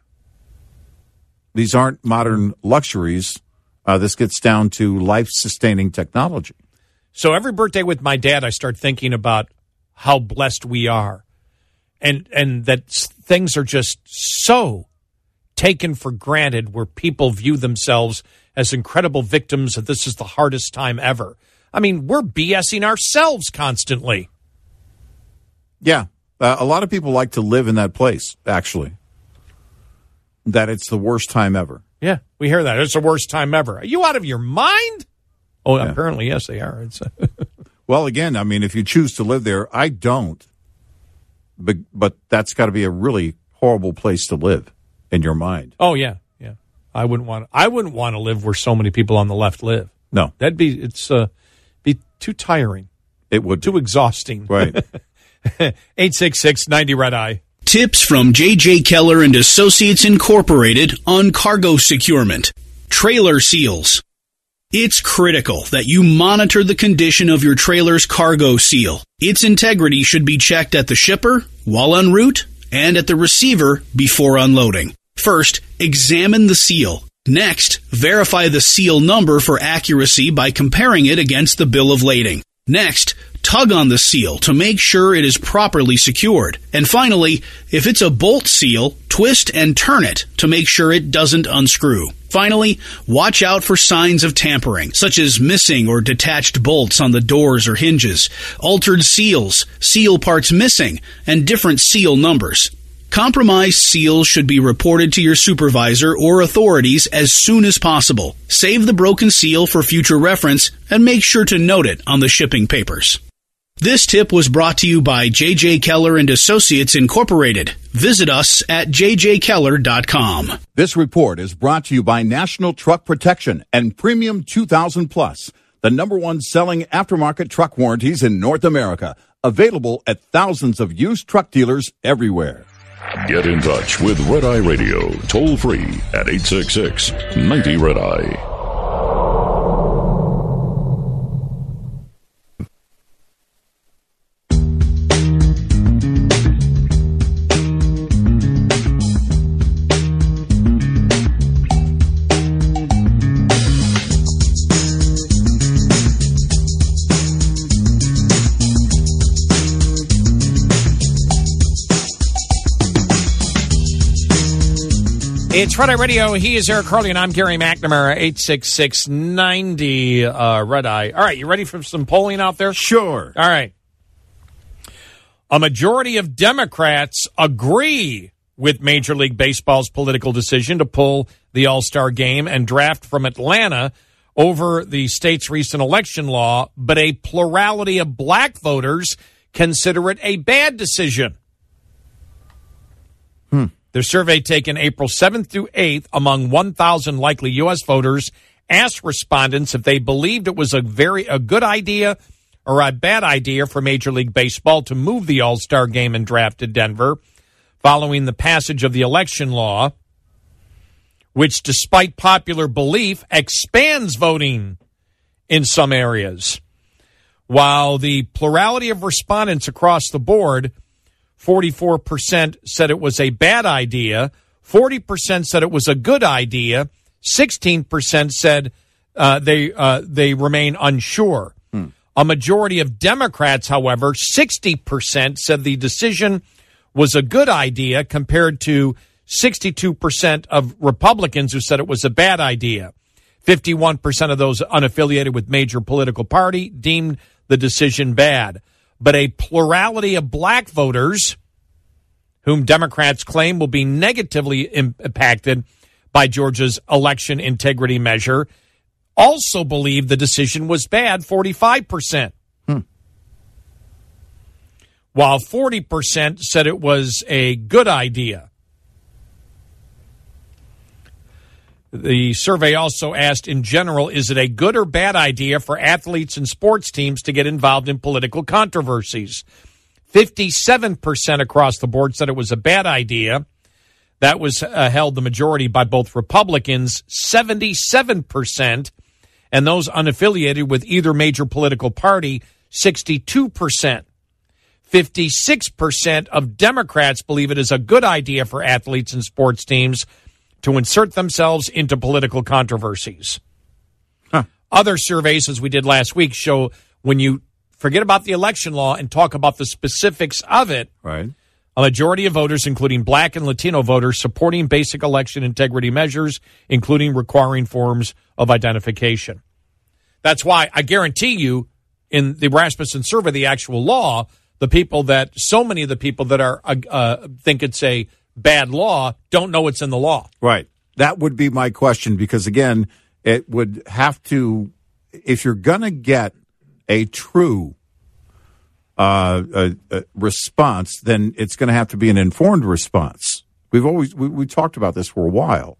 These aren't modern luxuries. This gets down to life-sustaining technology. So every birthday with my dad, I start thinking about how blessed we are. And that things are just so taken for granted where people view themselves as incredible victims of this is the hardest time ever. I mean, we're BSing ourselves constantly. Yeah. A lot of people like to live in that place, actually, that it's the worst time ever. Yeah, we hear that. It's the worst time ever. Are you out of your mind? Oh, yeah. Apparently, yes, they are. It's well, again, I mean, if you choose to live there, I don't. But that's got to be a really horrible place to live in your mind. Oh, yeah, yeah. I wouldn't want to live where so many people on the left live. No. That'd be too tiring. It would. Too exhausting. Right. 866-90 Red Eye. Tips from J.J. Keller and Associates Incorporated on cargo securement. Trailer seals. It's critical that you monitor the condition of your trailer's cargo seal. Its integrity should be checked at the shipper, while en route, and at the receiver before unloading. First, examine the seal. Next, verify the seal number for accuracy by comparing it against the bill of lading. Next, tug on the seal to make sure it is properly secured. And finally, if it's a bolt seal, twist and turn it to make sure it doesn't unscrew. Finally, watch out for signs of tampering, such as missing or detached bolts on the doors or hinges, altered seals, seal parts missing, and different seal numbers. Compromised seals should be reported to your supervisor or authorities as soon as possible. Save the broken seal for future reference and make sure to note it on the shipping papers. This tip was brought to you by J.J. Keller and Associates Incorporated. Visit us at jjkeller.com. This report is brought to you by National Truck Protection and Premium 2000 Plus, the #1 selling aftermarket truck warranties in North America. Available at thousands of used truck dealers everywhere. Get in touch with Red Eye Radio, toll free at 866-90 Red Eye. It's Friday Radio. He is Eric Harley, and I'm Gary McNamara, 866-90 Red Eye. All right, you ready for some polling out there? Sure. All right. A majority of Democrats agree with Major League Baseball's political decision to pull the All-Star Game and draft from Atlanta over the state's recent election law, but a plurality of black voters consider it a bad decision. Their survey taken April 7th through 8th among 1,000 likely U.S. voters asked respondents if they believed it was a good idea or a bad idea for Major League Baseball to move the All-Star Game and draft to Denver following the passage of the election law, which, despite popular belief, expands voting in some areas. While the plurality of respondents across the board, 44% said it was a bad idea, 40% said it was a good idea, 16% said they remain unsure. A majority of Democrats, however, 60% said the decision was a good idea compared to 62% of Republicans who said it was a bad idea. 51% of those unaffiliated with major political party deemed the decision bad. But a plurality of black voters, whom Democrats claim will be negatively impacted by Georgia's election integrity measure, also believe the decision was bad, 45%. While 40% said it was a good idea. The survey also asked, in general, is it a good or bad idea for athletes and sports teams to get involved in political controversies? 57% across the board said it was a bad idea. That was held the majority by both Republicans, 77%, and those unaffiliated with either major political party, 62%. 56% of Democrats believe it is a good idea for athletes and sports teams to insert themselves into political controversies. Other surveys, as we did last week, show when you forget about the election law and talk about the specifics of it, right, a majority of voters, including black and Latino voters, supporting basic election integrity measures, including requiring forms of identification. That's why I guarantee you in the Rasmussen survey, the actual law, so many of the people that are think it's a bad law don't know it's in the law. Right. That would be my question, because, again, it would have to, if you're going to get a true response, then it's going to have to be an informed response. We talked about this for a while.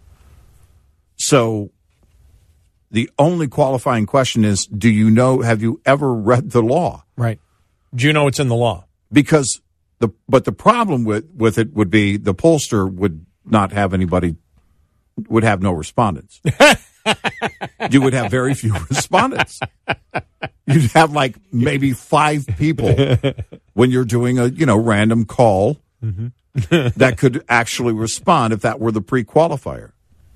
So the only qualifying question is, have you ever read the law? Right. Do you know it's in the law? Because the problem with it would be the pollster would not have would have no respondents. You would have very few respondents. You'd have like maybe 5 people when you're doing a random call that could actually respond if that were the pre-qualifier.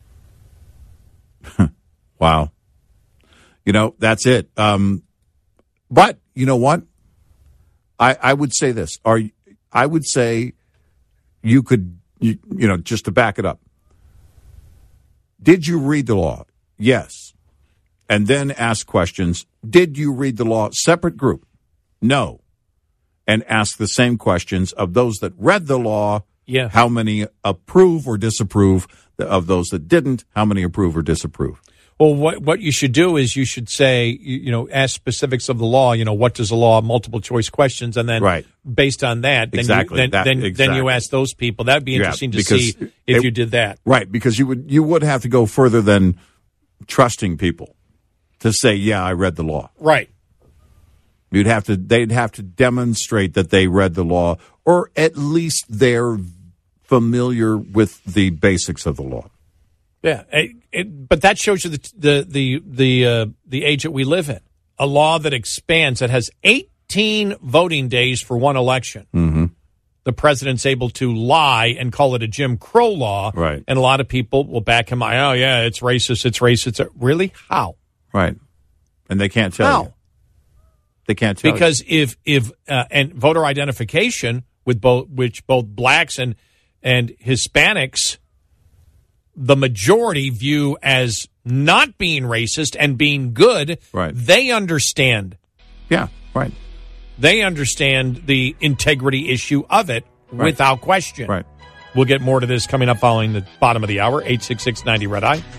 Wow. That's it. But you know what? I would say this. I would say you could, just to back it up. Did you read the law? Yes. And then ask questions. Did you read the law? Separate group. No. And ask the same questions of those that read the law. Yeah. How many approve or disapprove? Of those that didn't, how many approve or disapprove? Well, what you should do is you should say, ask specifics of the law. What does the law? Multiple choice questions, and then based on that, then you ask those people. That'd be interesting to see if you did that. Right, because you would have to go further than trusting people to say, yeah, I read the law. Right. They'd have to demonstrate that they read the law, or at least they're familiar with the basics of the law. Yeah, but that shows you the age that we live in. A law that expands, that has 18 voting days for one election. Mm-hmm. The president's able to lie and call it a Jim Crow law. Right. And a lot of people will back him. Oh, yeah, it's racist. It's racist. Really? How? Right. And they can't tell you. They can't tell because if and voter identification with both blacks and Hispanics the majority view as not being racist and being good, right. They understand. Yeah, right. They understand the integrity issue of it without question. Right. We'll get more to this coming up following the bottom of the hour, 866-90 Red Eye.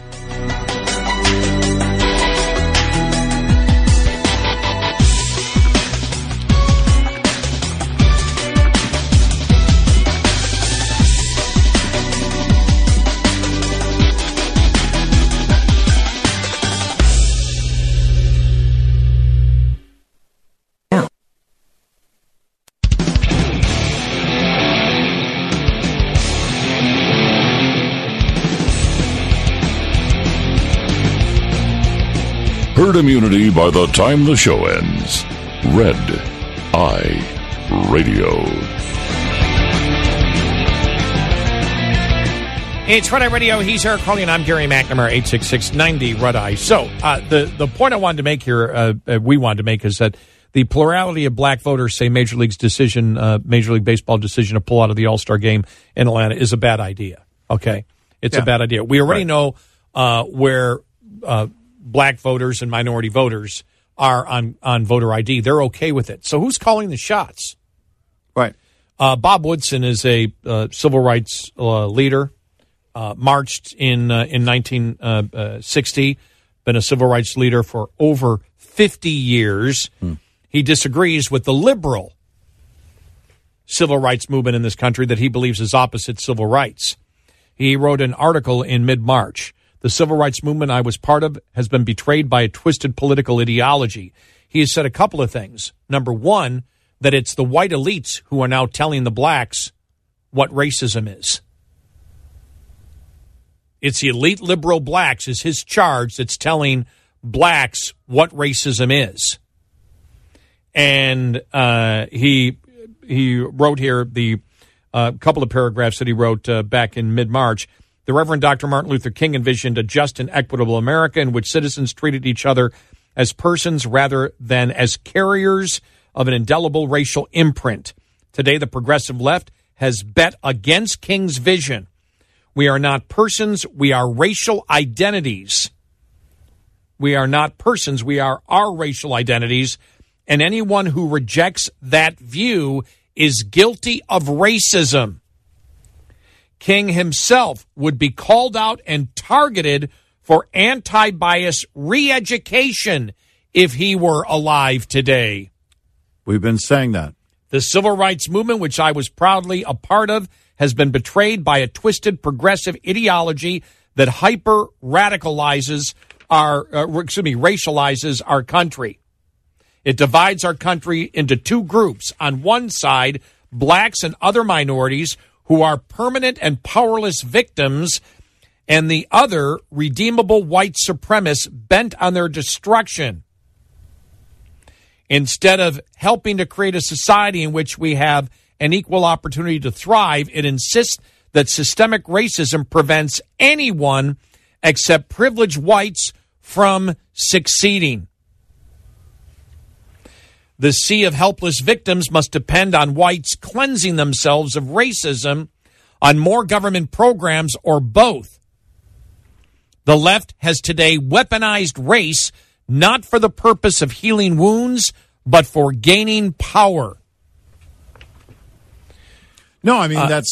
Herd immunity by the time the show ends. Red Eye Radio. It's Red Eye Radio. He's Eric Carly, and I'm Gary McNamara, 866-90 Red Eye. So the point I wanted to make here, we wanted to make, is that the plurality of black voters say Major League Baseball decision to pull out of the All-Star game in Atlanta is a bad idea. Okay? It's a bad idea. We already know where black voters and minority voters are on voter ID. They're okay with it. So who's calling the shots? Right. Bob Woodson is a civil rights leader, marched in 1960, been a civil rights leader for over 50 years. He disagrees with the liberal civil rights movement in this country that he believes is opposite civil rights. He wrote an article in mid-March. The civil rights movement I was part of has been betrayed by a twisted political ideology. He has said a couple of things. Number one, that it's the white elites who are now telling the blacks what racism is. It's the elite liberal blacks, is his charge, that's telling blacks what racism is. And he wrote here the couple of paragraphs that he wrote back in mid-March. The Reverend Dr. Martin Luther King envisioned a just and equitable America in which citizens treated each other as persons rather than as carriers of an indelible racial imprint. Today, the progressive left has bet against King's vision. We are not persons, we are racial identities. We are not persons, we are our racial identities, and anyone who rejects that view is guilty of racism. King himself would be called out and targeted for anti-bias re-education if he were alive today. We've been saying that. The civil rights movement, which I was proudly a part of, has been betrayed by a twisted progressive ideology that racializes our country. It divides our country into two groups. On one side, blacks and other minorities who are permanent and powerless victims, and the other, redeemable white supremacists bent on their destruction. Instead of helping to create a society in which we have an equal opportunity to thrive, it insists that systemic racism prevents anyone except privileged whites from succeeding. The sea of helpless victims must depend on whites cleansing themselves of racism, on more government programs, or both. The left has today weaponized race not for the purpose of healing wounds, but for gaining power. No, I mean that's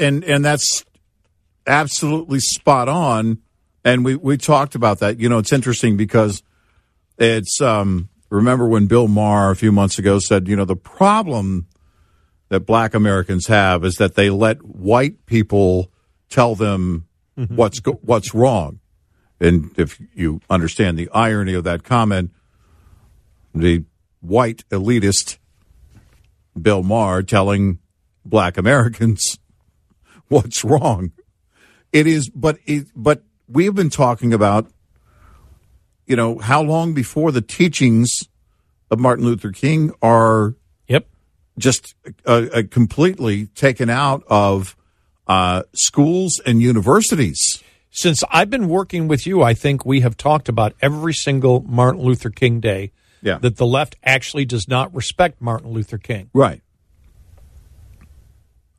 absolutely spot on, and we talked about that. You know, it's interesting because it's remember when Bill Maher a few months ago said, you know, the problem that black Americans have is that they let white people tell them what's wrong. And if you understand the irony of that comment, the white elitist Bill Maher telling black Americans what's wrong. It is, but we have been talking about, you know, how long before the teachings of Martin Luther King are just completely taken out of schools and universities. Since I've been working with you, I think we have talked about every single Martin Luther King Day that the left actually does not respect Martin Luther King. Right.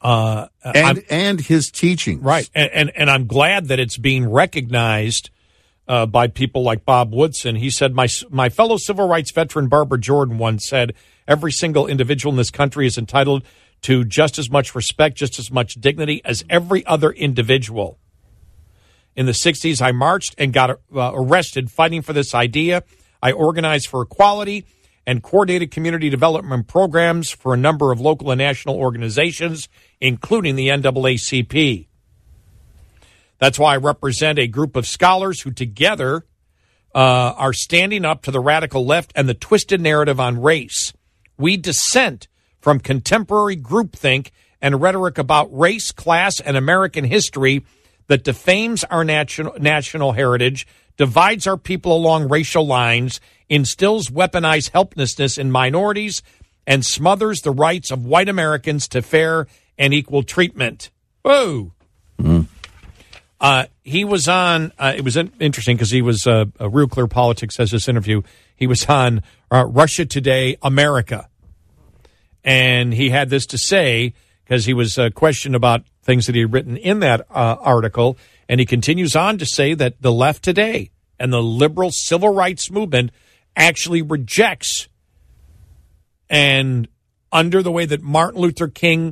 and his teachings. Right. And I'm glad that it's being recognized by people like Bob Woodson. He said, my fellow civil rights veteran Barbara Jordan once said, every single individual in this country is entitled to just as much respect, just as much dignity as every other individual. In the 60s, I marched and got arrested fighting for this idea. I organized for equality and coordinated community development programs for a number of local and national organizations, including the NAACP. That's why I represent a group of scholars who together are standing up to the radical left and the twisted narrative on race. We dissent from contemporary groupthink and rhetoric about race, class, and American history that defames our national heritage, divides our people along racial lines, instills weaponized helplessness in minorities, and smothers the rights of white Americans to fair and equal treatment. Whoa. Mm. He was on, it was interesting because he was, Real Clear Politics has this interview. He was on Russia Today, America. And he had this to say because he was questioned about things that he had written in that article. And he continues on to say that the left today and the liberal civil rights movement actually rejects, and under the way that Martin Luther King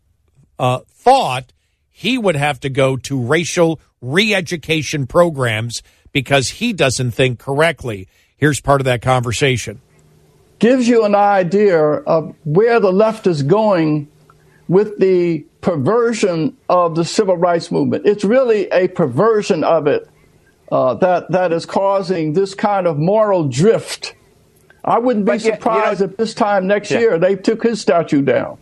thought, he would have to go to racial re-education programs because he doesn't think correctly. Here's part of that conversation. Gives you an idea of where the left is going with the perversion of the civil rights movement. It's really a perversion of it that is causing this kind of moral drift. I wouldn't be surprised if this time next year they took his statue down.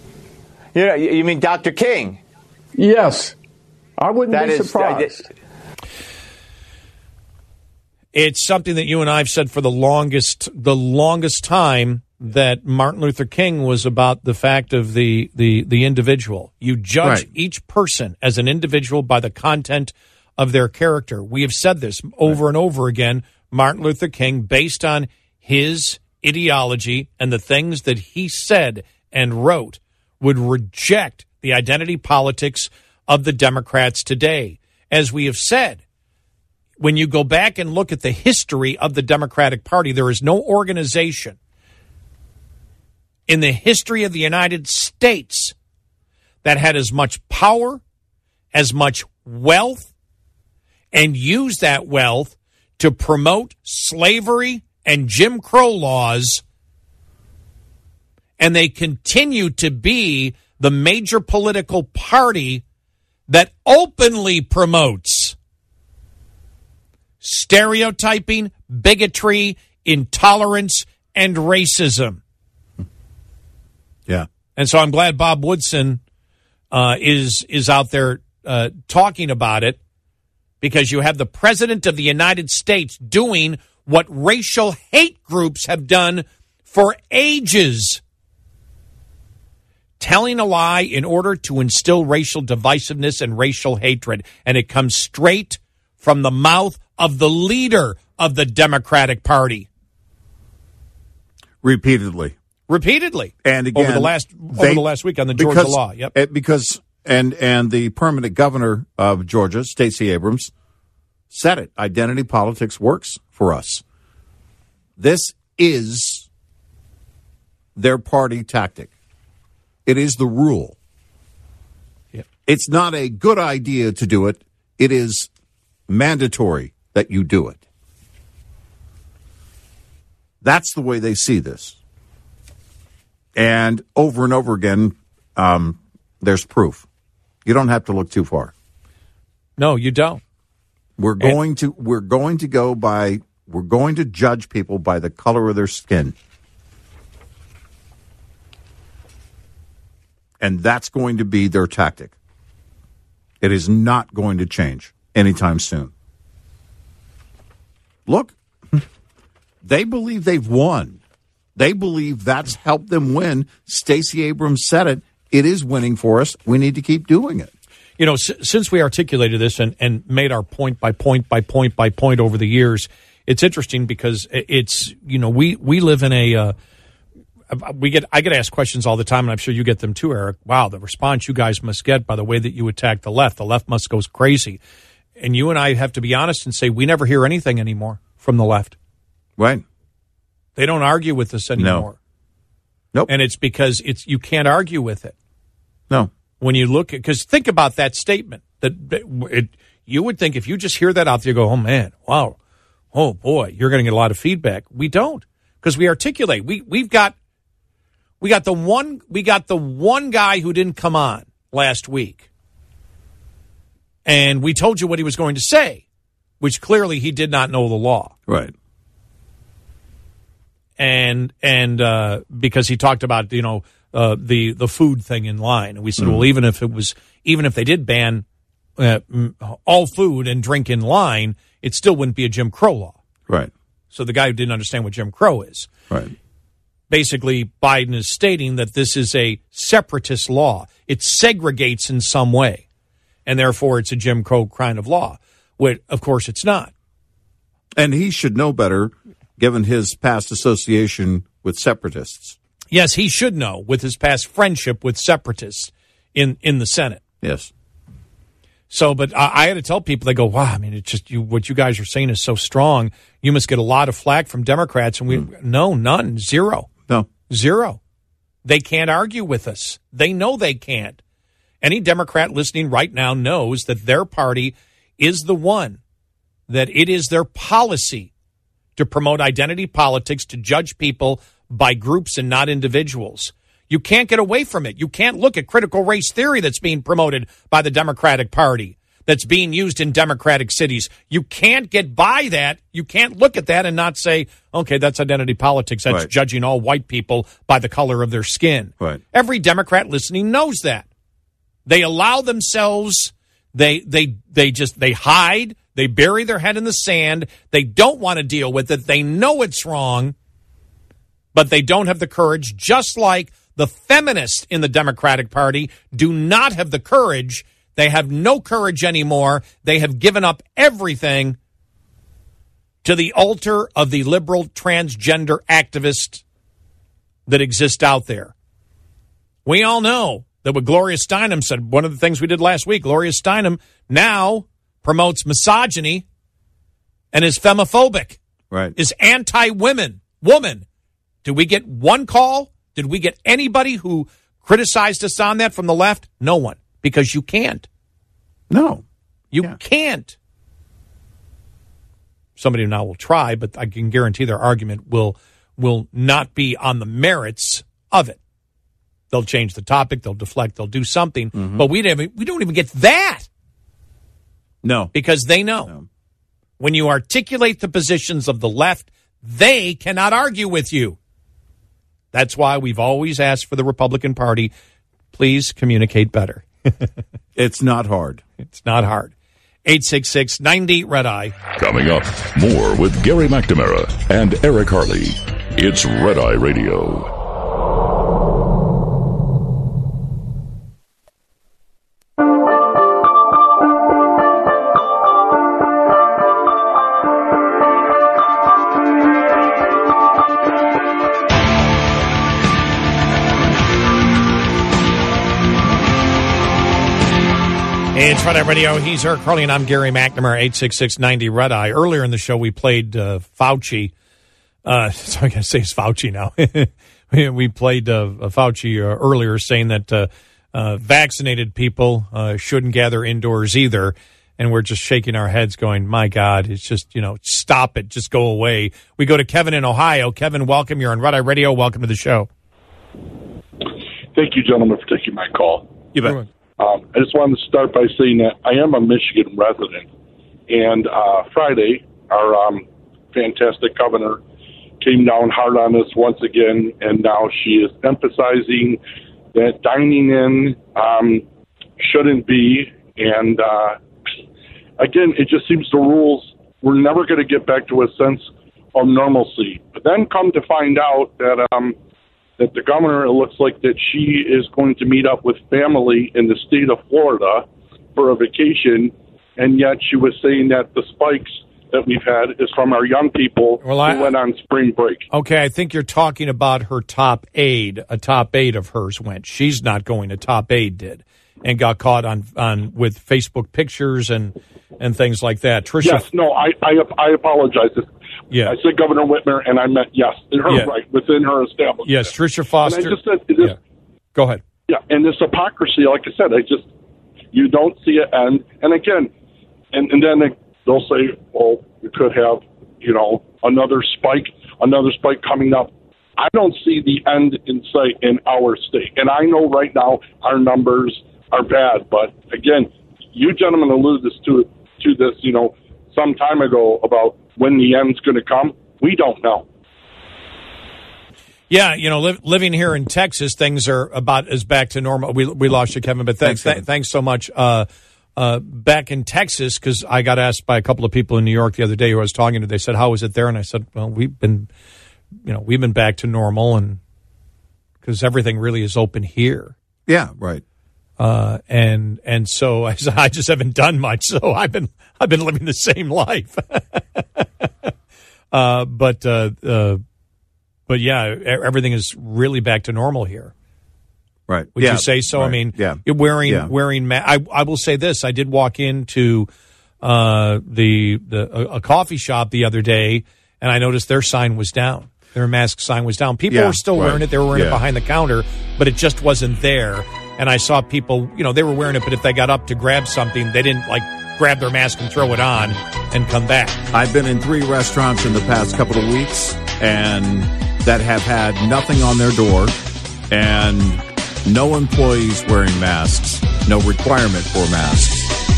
You mean Dr. King? Yes. I wouldn't be surprised. It's something that you and I have said for the longest time, that Martin Luther King was about the fact of the individual. You judge each person as an individual by the content of their character. We have said this over and over again. Martin Luther King, based on his ideology and the things that he said and wrote, would reject the identity politics of the Democrats today. As we have said, when you go back and look at the history of the Democratic Party, there is no organization in the history of the United States that had as much power, as much wealth, and used that wealth to promote slavery and Jim Crow laws. And they continue to be the major political party that openly promotes stereotyping, bigotry, intolerance, and racism. Yeah. And so I'm glad Bob Woodson is out there talking about it, because you have the President of the United States doing what racial hate groups have done for ages. Telling a lie in order to instill racial divisiveness and racial hatred. And it comes straight from the mouth of the leader of the Democratic Party. Repeatedly. And again, over the last week on the Georgia law. Yep. Because and the permanent governor of Georgia, Stacey Abrams, said it. Identity politics works for us. This is their party tactic. It is the rule. Yep. It's not a good idea to do it. It is mandatory that you do it. That's the way they see this. And over again, there's proof. You don't have to look too far. No, you don't. We're going to judge people by the color of their skin. And that's going to be their tactic. It is not going to change anytime soon. Look, they believe they've won. They believe that's helped them win. Stacey Abrams said it. It is winning for us. We need to keep doing it. You know, since we articulated this and made our point by point over the years, it's interesting because it's, you know, we live in a I get asked questions all the time, and I'm sure you get them too, Eric. Wow, the response you guys must get by the way that you attack the left. The left must go crazy. And you and I have to be honest and say we never hear anything anymore from the left. Right. They don't argue with us anymore. Nope. And it's because you can't argue with it. No. When you look at, because think about that statement you would think if you just hear that out there, you go, oh man, wow, oh boy, you're going to get a lot of feedback. We don't, because we articulate. We got the one guy who didn't come on last week, and we told you what he was going to say, which clearly he did not know the law. Right. And because he talked about, the food thing in line. And we said, well, even if they did ban all food and drink in line, it still wouldn't be a Jim Crow law. Right. So the guy who didn't understand what Jim Crow is. Right. Basically, Biden is stating that this is a separatist law. It segregates in some way, and therefore it's a Jim Crow kind of law, which, of course, it's not. And he should know better, given his past association with separatists. Yes, he should know with his past friendship with separatists in the Senate. Yes. So, but I had to tell people, they go, wow, I mean, it's just what you guys are saying is so strong. You must get a lot of flack from Democrats. And no, none, zero. No. Zero. They can't argue with us. They know they can't. Any Democrat listening right now knows that their party is the one, that it is their policy to promote identity politics, to judge people by groups and not individuals. You can't get away from it. You can't look at critical race theory that's being promoted by the Democratic Party, that's being used in Democratic cities. You can't get by that. You can't look at that and not say, okay, that's identity politics. That's right. Judging all white people by the color of their skin. Right. Every Democrat listening knows that. They allow themselves, they hide, they bury their head in the sand. They don't want to deal with it. They know it's wrong, but they don't have the courage, just like the feminists in the Democratic Party do not have the courage. They have no courage anymore. They have given up everything to the altar of the liberal transgender activists that exist out there. We all know that what Gloria Steinem said, one of the things we did last week, Gloria Steinem now promotes misogyny and is femophobic. Right. Is anti-woman. Woman. Did we get one call? Did we get anybody who criticized us on that from the left? No one. Because you can't. No. You can't. Somebody now will try, but I can guarantee their argument will not be on the merits of it. They'll change the topic, they'll deflect, they'll do something. Mm-hmm. But we don't even get that. No. Because they know. No. When you articulate the positions of the left, they cannot argue with you. That's why we've always asked for the Republican Party, please communicate better. It's not hard. It's not hard. 866-90-RED-EYE. Coming up, more with Gary McNamara and Eric Harley. It's Red Eye Radio. It's Red Eye Radio. He's Eric Harley, and I'm Gary McNamara, 866-90-RED-EYE. Earlier in the show, we played Fauci. So I got to say it's Fauci now. We played Fauci earlier saying that vaccinated people shouldn't gather indoors either. And we're just shaking our heads going, my God, it's just, stop it. Just go away. We go to Kevin in Ohio. Kevin, welcome. You're on Red Eye Radio. Welcome to the show. Thank you, gentlemen, for taking my call. You bet. I just wanted to start by saying that I am a Michigan resident, and Friday, our fantastic governor came down hard on us once again, and now she is emphasizing that dining in shouldn't be, and again, it just seems the rules, we're never going to get back to a sense of normalcy. But then come to find out that that the governor, it looks like that she is going to meet up with family in the state of Florida for a vacation, and yet she was saying that the spikes that we've had is from our young people who went on spring break. Okay, I think you're talking about her top aide. A top aide of hers went. She's not going. A top aide did, and got caught on with Facebook pictures and things like that. Trisha, yes, no, I apologize. Yeah, I said Governor Whitmer, and I meant yes, right within her establishment. Yes, Trisha Foster. And I just said this. Yeah. Go ahead. Yeah, and this hypocrisy, like I said, you don't see it end. And again, and then they'll say, well, we could have, another spike coming up. I don't see the end in sight in our state. And I know right now our numbers are bad. But again, you gentlemen alluded to this, some time ago about when the end's going to come. We don't know. Yeah, living here in Texas, things are about as back to normal. We lost you, Kevin, but thanks so much. Back in Texas, because I got asked by a couple of people in New York the other day who I was talking to. They said, "How is it there?" And I said, "Well, we've been back to normal, and because everything really is open here." Yeah, right. And so I just haven't done much. So I've been living the same life. But yeah, everything is really back to normal here. Right. Would you say so? Right. I mean, wearing I will say this. I did walk into a coffee shop the other day, and I noticed their sign was down. Their mask sign was down. People were still wearing it. They were wearing it behind the counter, but it just wasn't there. And I saw people, they were wearing it, but if they got up to grab something, they didn't grab their mask and throw it on and come back. I've been in 3 restaurants in the past couple of weeks and that have had nothing on their door and no employees wearing masks, no requirement for masks.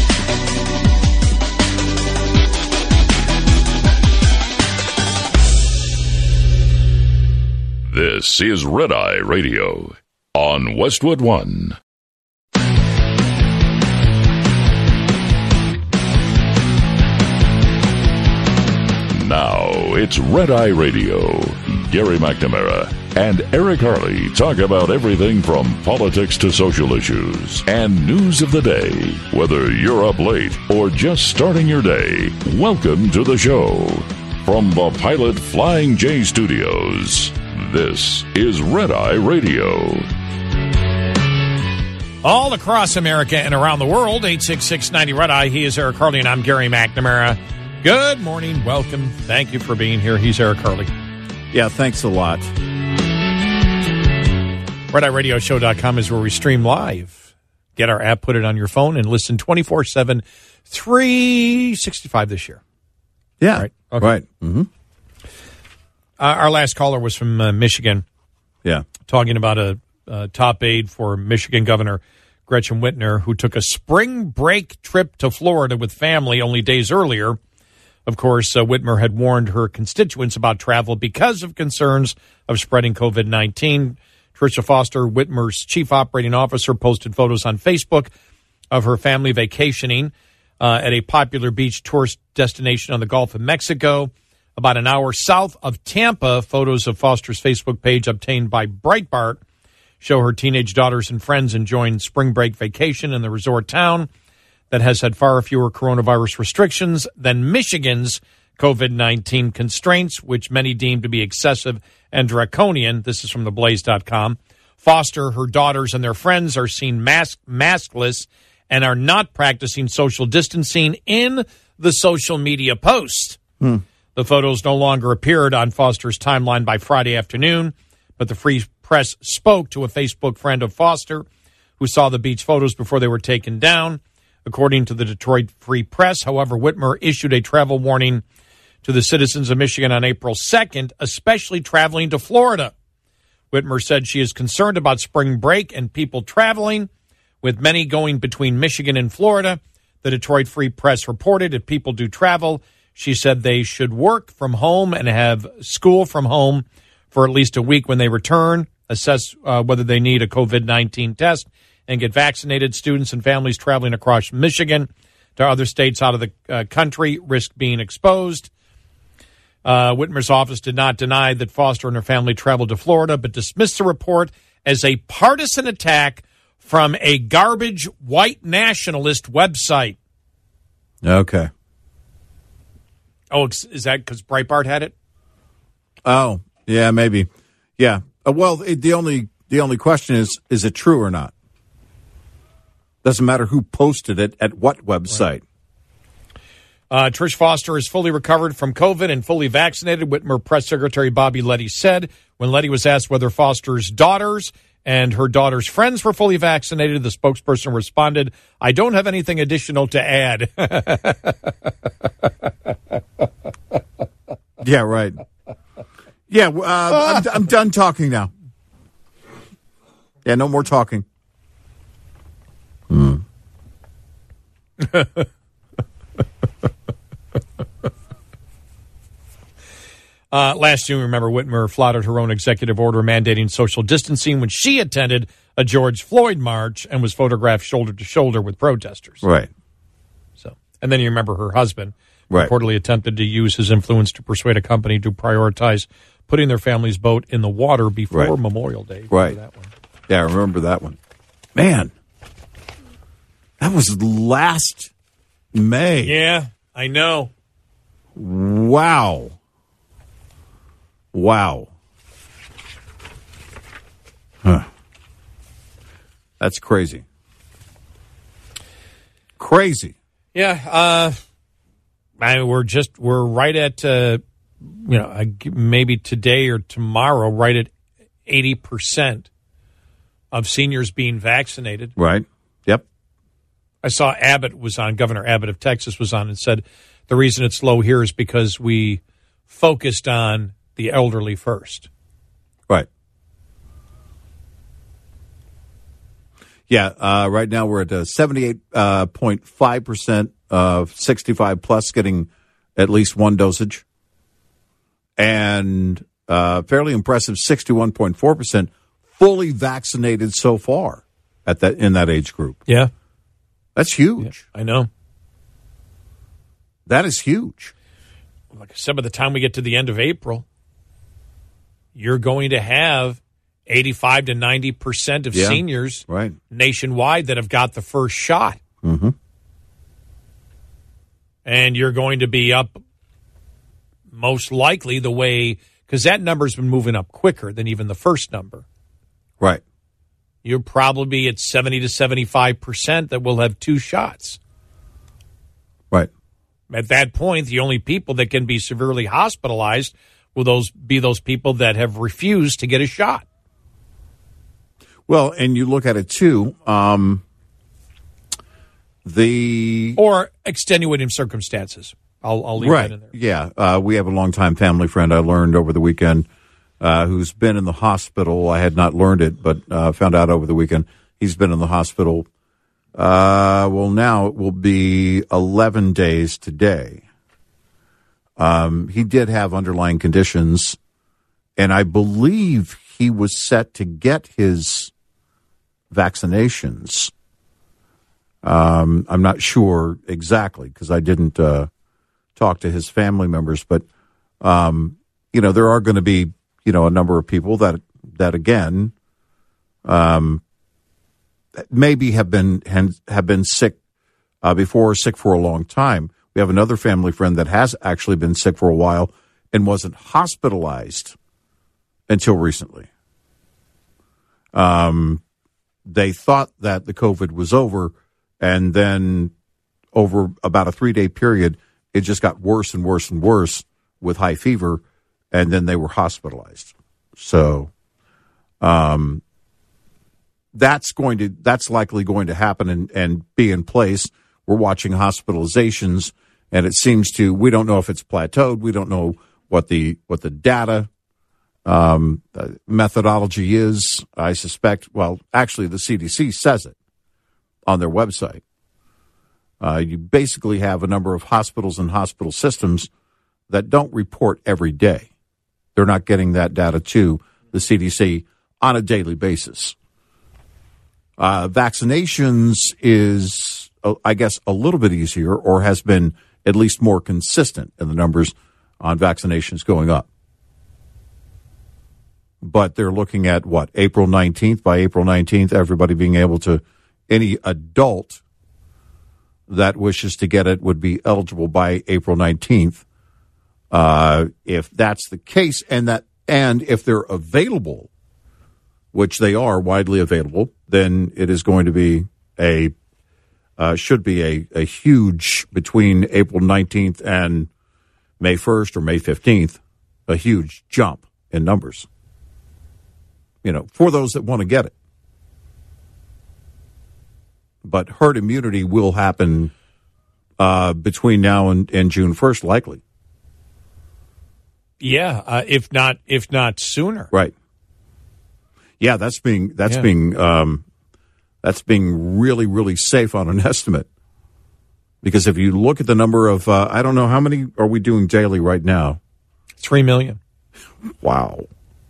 This is Red Eye Radio on Westwood One. Now it's Red Eye Radio. Gary McNamara and Eric Harley talk about everything from politics to social issues and news of the day. Whether you're up late or just starting your day, welcome to the show. From the Pilot Flying J Studios, this is Red Eye Radio. All across America and around the world, 866-90 Red Eye. He is Eric Harley, and I'm Gary McNamara. Good morning. Welcome. Thank you for being here. He's Eric Harley. Yeah, thanks a lot. RedEyeRadioshow.com is where we stream live. Get our app, put it on your phone, and listen 24/7, 365 this year. Yeah, right. Okay. Right. Mm-hmm. Our last caller was from Michigan. Yeah. Talking about a top aide for Michigan Governor Gretchen Whitmer, who took a spring break trip to Florida with family only days earlier. Of course, Whitmer had warned her constituents about travel because of concerns of spreading COVID-19. Trisha Foster, Whitmer's chief operating officer, posted photos on Facebook of her family vacationing at a popular beach tourist destination on the Gulf of Mexico, about an hour south of Tampa. Photos of Foster's Facebook page obtained by Breitbart show her teenage daughters and friends enjoying spring break vacation in the resort town that has had far fewer coronavirus restrictions than Michigan's COVID-19 constraints, which many deem to be excessive and draconian. This is from theblaze.com. Foster, her daughters, and their friends are seen maskless and are not practicing social distancing in the social media post. The photos no longer appeared on Foster's timeline by Friday afternoon, but the Free Press spoke to a Facebook friend of Foster who saw the beach photos before they were taken down. According to the Detroit Free Press, however, Whitmer issued a travel warning to the citizens of Michigan on April 2nd, especially traveling to Florida. Whitmer said she is concerned about spring break and people traveling, with many going between Michigan and Florida. The Detroit Free Press reported if people do travel, she said they should work from home and have school from home for at least a week when they return, assess whether they need a COVID-19 test, and get vaccinated. Students and families traveling across Michigan to other states out of the country risk being exposed. Whitmer's office did not deny that Foster and her family traveled to Florida, but dismissed the report as a partisan attack from a garbage white nationalist website. Okay. Oh, is that because Breitbart had it? Oh, yeah, maybe. Yeah. Well, the only question is it true or not? Doesn't matter who posted it at what website. Right. Trish Foster is fully recovered from COVID and fully vaccinated, Whitmer Press Secretary Bobby Letty said. When Letty was asked whether Foster's daughters and her daughter's friends were fully vaccinated, the spokesperson responded, "I don't have anything additional to add." Yeah, right. Yeah, I'm done talking now. Yeah, no more talking. Last June, remember, Whitmer flouted her own executive order mandating social distancing when she attended a George Floyd march and was photographed shoulder to shoulder with protesters. Right. And then you remember her husband right. reportedly attempted to use his influence to persuade a company to prioritize putting their family's boat in the water before right. Memorial Day. Right. That one. Yeah, I remember that one. Man, that was last May. Yeah, I know. Wow. Huh. That's crazy. Crazy. Yeah, we're right at maybe today or tomorrow, right at 80% of seniors being vaccinated. Right. Yep. I saw Governor Abbott of Texas was on and said the reason it's low here is because we focused on the elderly first. Right. Yeah, right now we're at 78.5% of 65 plus getting at least one dosage. And fairly impressive 61.4% fully vaccinated so far in that age group. Yeah. That's huge. Yeah, I know. That is huge. Like I said, by the time we get to the end of April, you're going to have 85 to 90% of seniors nationwide that have got the first shot. Mm-hmm. And you're going to be up most likely the way, because that number's been moving up quicker than even the first number. Right. You'll probably be at 70 to 75% that will have two shots. Right. At that point, the only people that can be severely hospitalized will be those people that have refused to get a shot. Well, and you look at it too, or extenuating circumstances. I'll leave that in there. Yeah, we have a longtime family friend I learned over the weekend who's been in the hospital. I had not learned it, but found out over the weekend he's been in the hospital. Now it will be 11 days today. He did have underlying conditions, and I believe he was set to get his vaccinations. I'm not sure exactly because I didn't talk to his family members, but there are going to be a number of people that again maybe have been sick before, sick for a long time. We have another family friend that has actually been sick for a while and wasn't hospitalized until recently. They thought that the COVID was over, and then over about a 3-day period, it just got worse and worse and worse with high fever, and then they were hospitalized. So that's likely going to happen and be in place. We're watching hospitalizations, and it seems we don't know if it's plateaued. We don't know what the data methodology is. I suspect, actually the CDC says it on their website. You basically have a number of hospitals and hospital systems that don't report every day. They're not getting that data to the CDC on a daily basis. Vaccinations is, I guess, a little bit easier, or has been at least more consistent in the numbers on vaccinations going up. But they're looking at, April 19th? By April 19th, everybody being able to, any adult that wishes to get it would be eligible by April 19th If that's the case, and if they're available, which they are widely available, then it is going to be should be a huge, between April 19th and May 1st or May 15th, a huge jump in numbers, for those that want to get it. But herd immunity will happen between now and June 1st, likely. Yeah, if not sooner. Right. Yeah, that's being really, really safe on an estimate. Because if you look at the number of, I don't know, how many are we doing daily right now? 3 million. Wow.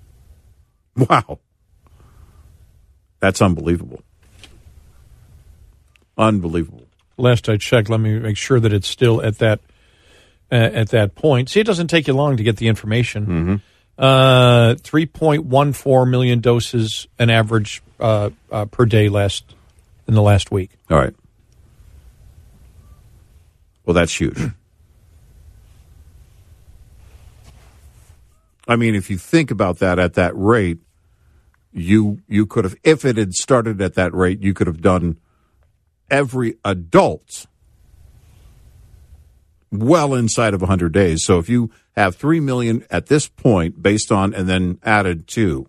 That's unbelievable. Unbelievable. Last I checked, let me make sure that it's still at that point. See, it doesn't take you long to get the information. 3.14 million doses an average per day in the last week. All right. Well, that's huge. I mean, if you think about that at that rate, you could have, if it had started at that rate, you could have done every adult well inside of 100 days. So if you have 3 million at this point based on, and then added to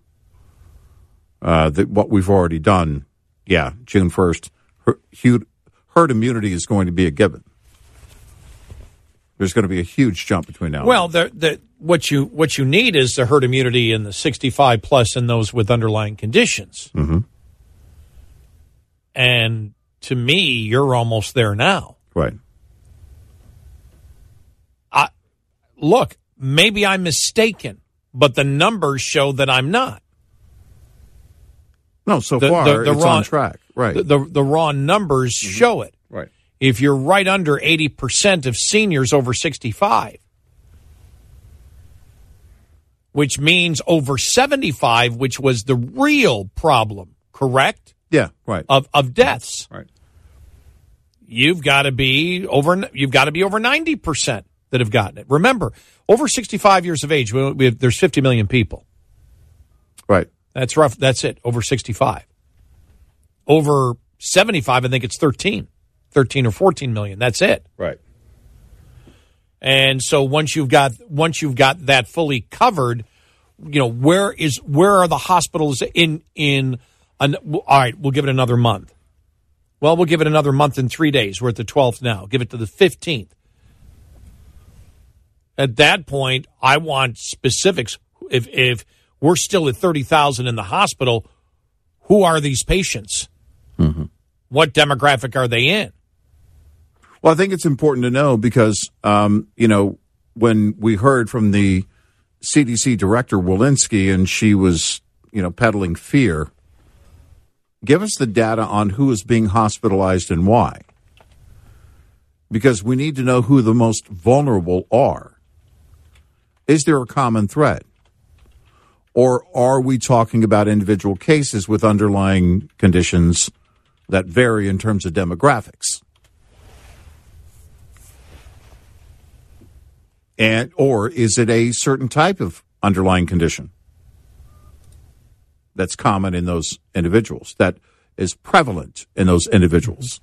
what we've already done, June 1st, herd immunity is going to be a given. There's going to be a huge jump between now and then. What you need is the herd immunity in the 65 plus and those with underlying conditions. Mm-hmm. And to me, you're almost there now. Right. Look, maybe I'm mistaken, but the numbers show that I'm not. No, so far it's on track. Right. The raw numbers show it. Right. If you're right under 80% of seniors over 65, which means over 75, which was the real problem, correct? Yeah, right. Of deaths. Right. You've got to be over 90% that have gotten it. Remember, over 65 years of age, there's 50 million people. Right. That's rough. That's it. Over 65. Over 75, I think it's 13 or 14 million. That's it. Right. And so once you've got that fully covered, where are the hospitals all right, we'll give it another month. Well, we'll give it another month and 3 days. We're at the 12th now. Give it to the 15th. At that point, I want specifics. If we're still at 30,000 in the hospital, who are these patients? Mm-hmm. What demographic are they in? Well, I think it's important to know because, when we heard from the CDC director, Walensky, and she was, peddling fear, give us the data on who is being hospitalized and why. Because we need to know who the most vulnerable are. Is there a common thread? Or are we talking about individual cases with underlying conditions that vary in terms of demographics? Or is it a certain type of underlying condition that's common in those individuals, that is prevalent in those individuals?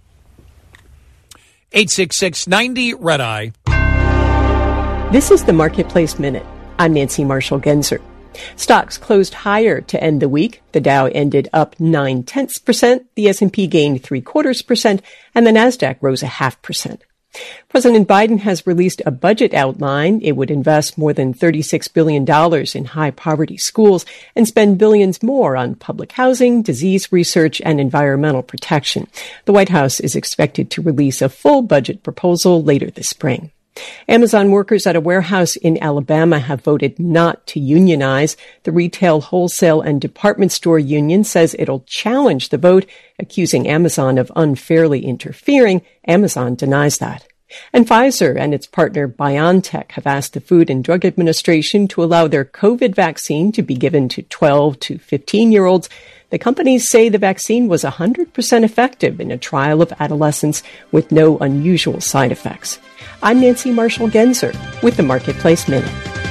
866-90-RED-EYE. This is the Marketplace Minute. I'm Nancy Marshall-Genzer. Stocks closed higher to end the week. The Dow ended up 0.9%, the S&P gained 0.75%, and the Nasdaq rose 0.5%. President Biden has released a budget outline. It would invest more than $36 billion in high-poverty schools and spend billions more on public housing, disease research, and environmental protection. The White House is expected to release a full budget proposal later this spring. Amazon workers at a warehouse in Alabama have voted not to unionize. The retail, wholesale, and department store union says it'll challenge the vote, accusing Amazon of unfairly interfering. Amazon denies that. And Pfizer and its partner BioNTech have asked the Food and Drug Administration to allow their COVID vaccine to be given to 12 to 15-year-olds. The companies say the vaccine was 100% effective in a trial of adolescents with no unusual side effects. I'm Nancy Marshall-Genzer with the Marketplace Minute.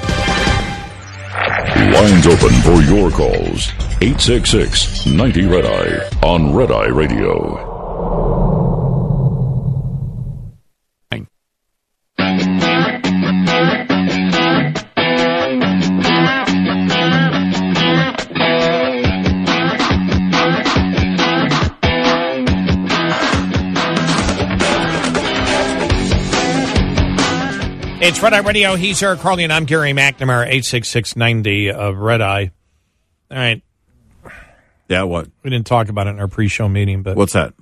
Lines open for your calls. 866-90-RED-EYE on Red Eye Radio. It's Red Eye Radio. He's Eric Carly, and I'm Gary McNamara, 86690 of Red Eye. All right. Yeah, what? We didn't talk about it in our pre-show meeting, but... What's that?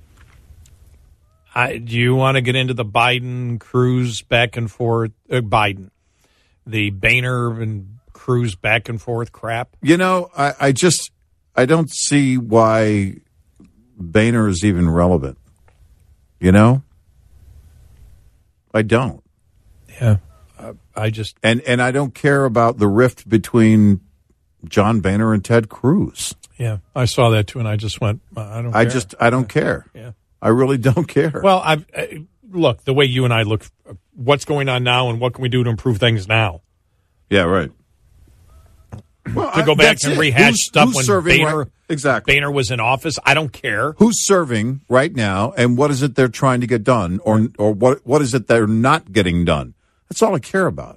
Do you want to get into the Biden-Cruz back and forth? The Boehner and Cruz back and forth crap? You know, I don't see why Boehner is even relevant. You know? I don't. Yeah, I just... And I don't care about the rift between John Boehner and Ted Cruz. Yeah, I saw that too, and I just went, I don't care. I don't care. Yeah. I really don't care. Well, look, the way you and I look, what's going on now and what can we do to improve things now? Yeah, right. Well, to go back and rehash stuff when Boehner, exactly. Boehner was in office, I don't care. Who's serving right now, and what is it they're trying to get done, or what is it they're not getting done? That's all I care about.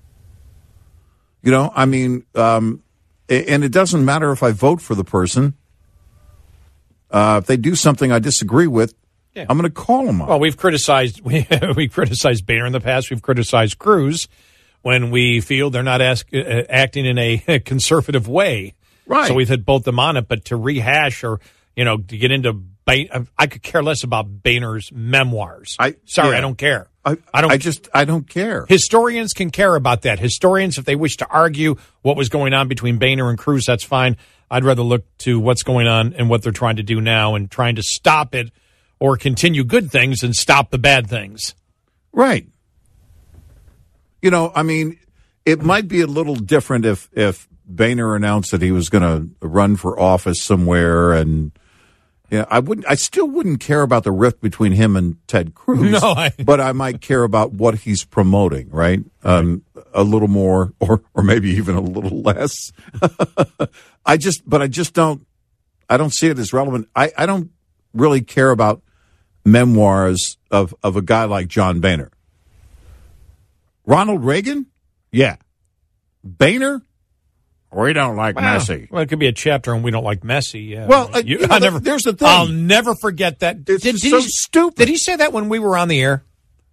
You know, I mean, and it doesn't matter if I vote for the person. If they do something I disagree with, I'm going to call them on. Well, we've criticized we criticized Boehner in the past. We've criticized Cruz when we feel they're not acting in a conservative way. Right. So we've hit both them on it. But to rehash or to get into, I could care less about Boehner's memoirs. I don't care. I don't care. Historians can care about that. Historians, if they wish to argue what was going on between Boehner and Cruz, that's fine. I'd rather look to what's going on and what they're trying to do now and trying to stop it or continue good things and stop the bad things. Right. You know, I mean, it might be a little different if Boehner announced that he was going to run for office somewhere, and I still wouldn't care about the rift between him and Ted Cruz. No, but I might care about what he's promoting, right? A little more, or maybe even a little less. I just don't see it as relevant. I don't really care about memoirs of a guy like John Boehner. Ronald Reagan? Yeah. Boehner? We don't like Messi. Well, it could be a chapter on we don't like Messi. Yeah. Well, there's the thing. I'll never forget that. It's so stupid. Did he say that when we were on the air?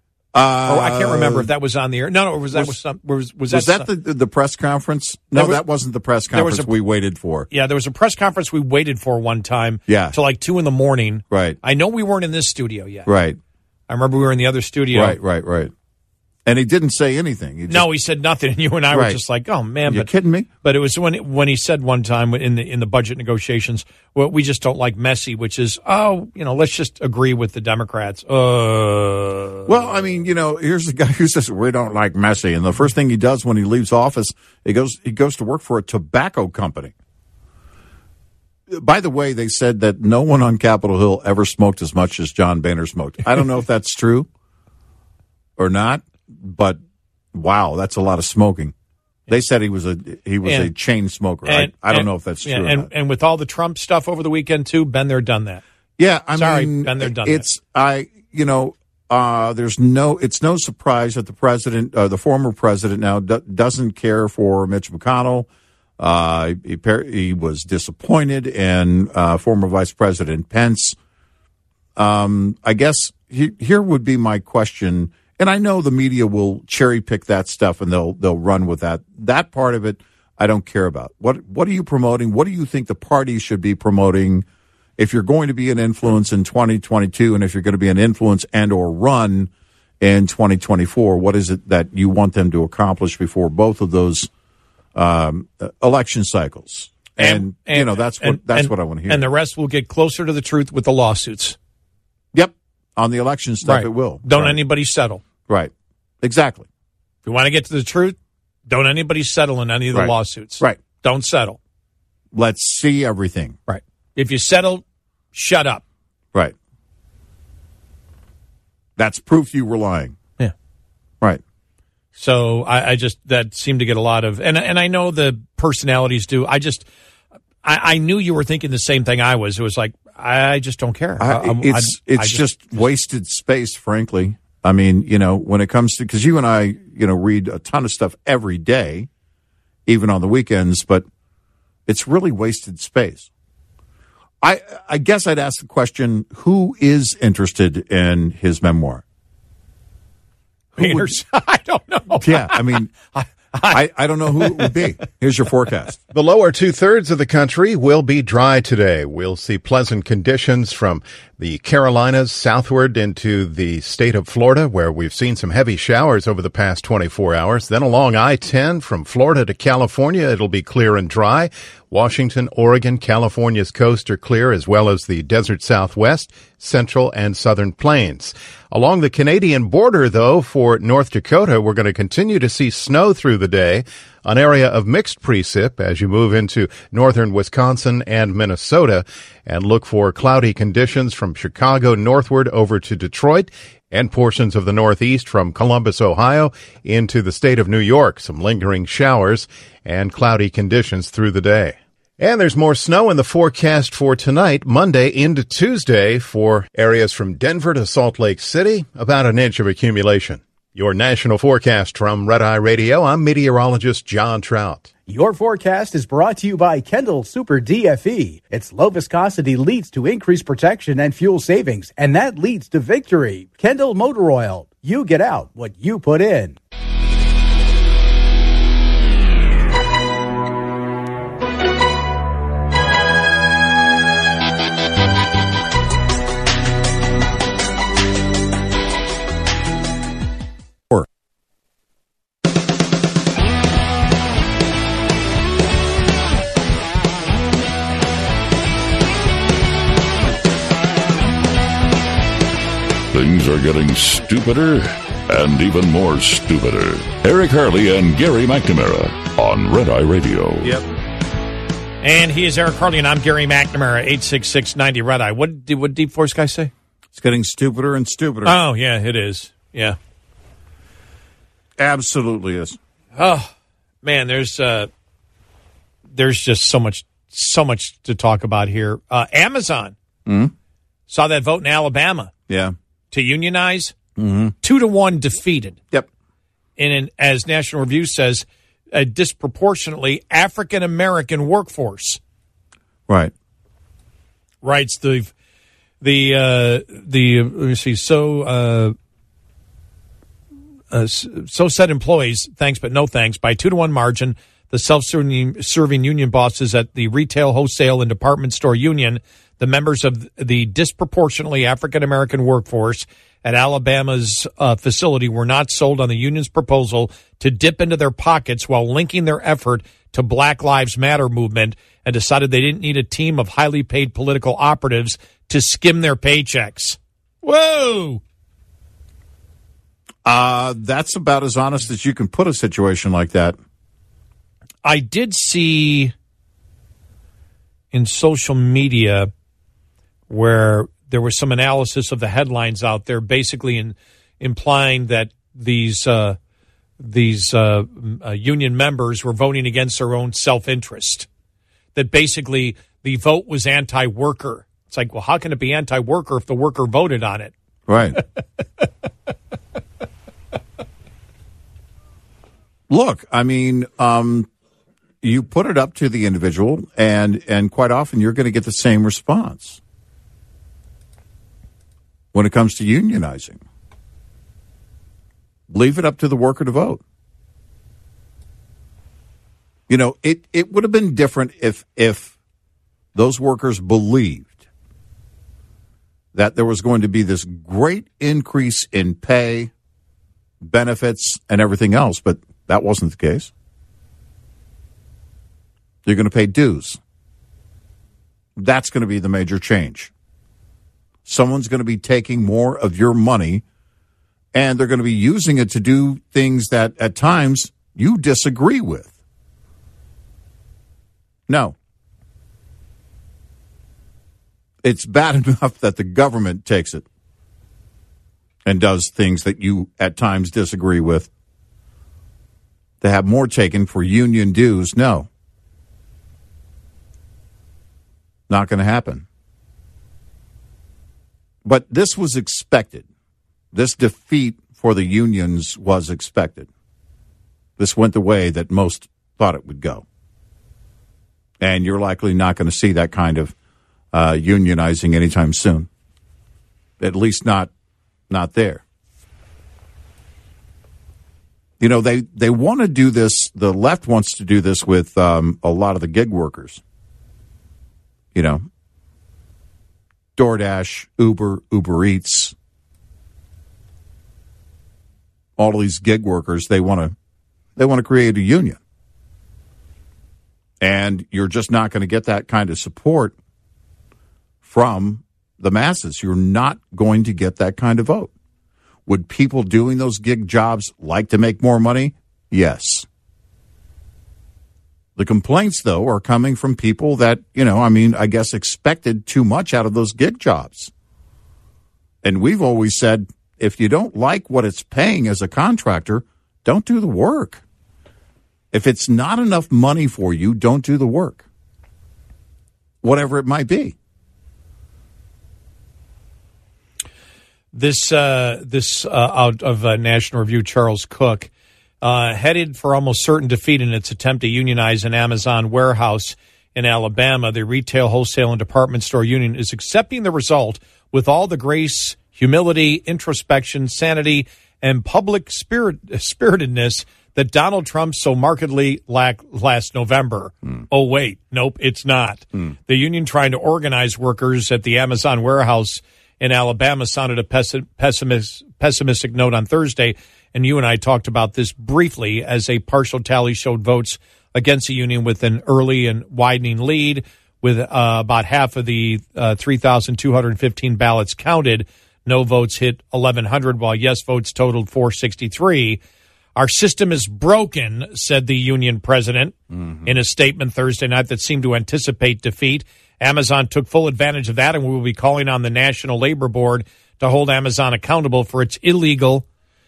I can't remember if that was on the air. No, was that the press conference? No, that wasn't the press conference we waited for. Yeah, there was a press conference we waited for one time. Yeah. Till like 2 a.m. Right. I know we weren't in this studio yet. Right. I remember we were in the other studio. Right. And he didn't say anything. He said nothing. And you and I were just like, "Oh man!" You're kidding me? But it was when he said one time in the budget negotiations, "Well, we just don't like Messi," which is, let's just agree with the Democrats. Well, I mean, here's the guy who says we don't like Messi, and the first thing he does when he leaves office, he goes to work for a tobacco company. By the way, they said that no one on Capitol Hill ever smoked as much as John Boehner smoked. I don't know if that's true or not. But wow, that's a lot of smoking. They said he was a chain smoker. I don't know if that's true. Or not. And with all the Trump stuff over the weekend too, been there, done that. Yeah, been there, done that. It's no surprise that the president, the former president now doesn't care for Mitch McConnell. He was disappointed in former Vice President Pence. I guess here would be my question. And I know the media will cherry pick that stuff and they'll run with that. That part of it, I don't care about. What are you promoting? What do you think the party should be promoting? If you're going to be an influence in 2022, and if you're going to be an influence and or run in 2024, what is it that you want them to accomplish before both of those election cycles? And that's what I want to hear. And the rest will get closer to the truth with the lawsuits. Yep. On the election stuff, Right. it will. Don't Right. anybody settle. Right. Exactly. If you want to get to the truth, don't anybody settle in any of the Right. lawsuits. Right. Don't settle. Let's see everything. Right. If you settle, shut up. Right. That's proof you were lying. Yeah. Right. So I just, that seemed to get a lot of, and I know the personalities do. I knew you were thinking the same thing I was. It was like, I just don't care. It's just wasted space, frankly. I mean, when it comes to, because you and I, read a ton of stuff every day, even on the weekends, but it's really wasted space. I guess I'd ask the question, who is interested in his memoir? I don't know. Yeah, I mean, I don't know who it would be. Here's your forecast. The lower two-thirds of the country will be dry today. We'll see pleasant conditions from the Carolinas southward into the state of Florida, where we've seen some heavy showers over the past 24 hours. Then along I-10 from Florida to California, it'll be clear and dry. Washington, Oregon, California's coast are clear, as well as the desert southwest, central, and southern plains. Along the Canadian border, though, for North Dakota, we're going to continue to see snow through the day, an area of mixed precip as you move into northern Wisconsin and Minnesota, and look for cloudy conditions from Chicago northward over to Detroit and portions of the Northeast from Columbus, Ohio, into the state of New York. Some lingering showers and cloudy conditions through the day. And there's more snow in the forecast for tonight, Monday into Tuesday, for areas from Denver to Salt Lake City, about an inch of accumulation. Your national forecast from Red Eye Radio, I'm meteorologist John Trout. Your forecast is brought to you by Kendall Super DFE. Its low viscosity leads to increased protection and fuel savings, and that leads to victory. Kendall Motor Oil. You get out what you put in. Things are getting stupider and even more stupider. Eric Harley and Gary McNamara on Red Eye Radio. Yep. And he is Eric Harley, and I'm Gary McNamara, 866-90 Red Eye. What did Deep Force guy say? It's getting stupider and stupider. Oh, yeah, it is. Yeah. Absolutely is. Oh, man, there's just so much to talk about here. Amazon saw that vote in Alabama. Yeah. To unionize, 2-1 defeated. Yep. And as National Review says, a disproportionately African-American workforce. Right. Writes the let me see, so said employees, thanks but no thanks, by 2-1 margin, the self-serving union bosses at the retail, wholesale, and department store union, the members of the disproportionately African-American workforce at Alabama's facility were not sold on the union's proposal to dip into their pockets while linking their effort to Black Lives Matter movement, and decided they didn't need a team of highly paid political operatives to skim their paychecks. Whoa! That's about as honest as you can put a situation like that. I did see in social media where there was some analysis of the headlines out there, basically implying that these union members were voting against their own self-interest. That basically the vote was anti-worker. It's like, well, how can it be anti-worker if the worker voted on it? Right. Look, I mean, you put it up to the individual, and quite often you're going to get the same response when it comes to unionizing. Leave it up to the worker to vote. You know, it would have been different if those workers believed that there was going to be this great increase in pay, benefits, and everything else, but that wasn't the case. You're going to pay dues. That's going to be the major change. Someone's going to be taking more of your money, and they're going to be using it to do things that at times you disagree with. No. It's bad enough that the government takes it and does things that you at times disagree with. To have more taken for union dues, no. Not going to happen. But this was expected. This defeat for the unions was expected. This went the way that most thought it would go. And you're likely not going to see that kind of unionizing anytime soon. At least not there. You know, they want to do this, the left wants to do this with a lot of the gig workers. You know, DoorDash, Uber Eats, all of these gig workers, they want to create a union. And you're just not going to get that kind of support from the masses. You're not going to get that kind of vote. Would people doing those gig jobs like to make more money? Yes. The complaints, though, are coming from people that, I guess expected too much out of those gig jobs. And we've always said, if you don't like what it's paying as a contractor, don't do the work. If it's not enough money for you, don't do the work. Whatever it might be. This out of National Review, Charles Cook, headed for almost certain defeat in its attempt to unionize an Amazon warehouse in Alabama. The Retail, Wholesale, and Department Store Union is accepting the result with all the grace, humility, introspection, sanity, and public spiritedness that Donald Trump so markedly lacked last November. Oh, wait. Nope, it's not. The union trying to organize workers at the Amazon warehouse in Alabama sounded a pessimistic note on Thursday, and you and I talked about this briefly as a partial tally showed votes against the union with an early and widening lead, with about half of the 3,215 ballots counted. No votes hit 1,100, while yes votes totaled 463. Our system is broken, said the union president in a statement Thursday night that seemed to anticipate defeat. Amazon took full advantage of that, and we will be calling on the National Labor Board to hold Amazon accountable for its illegal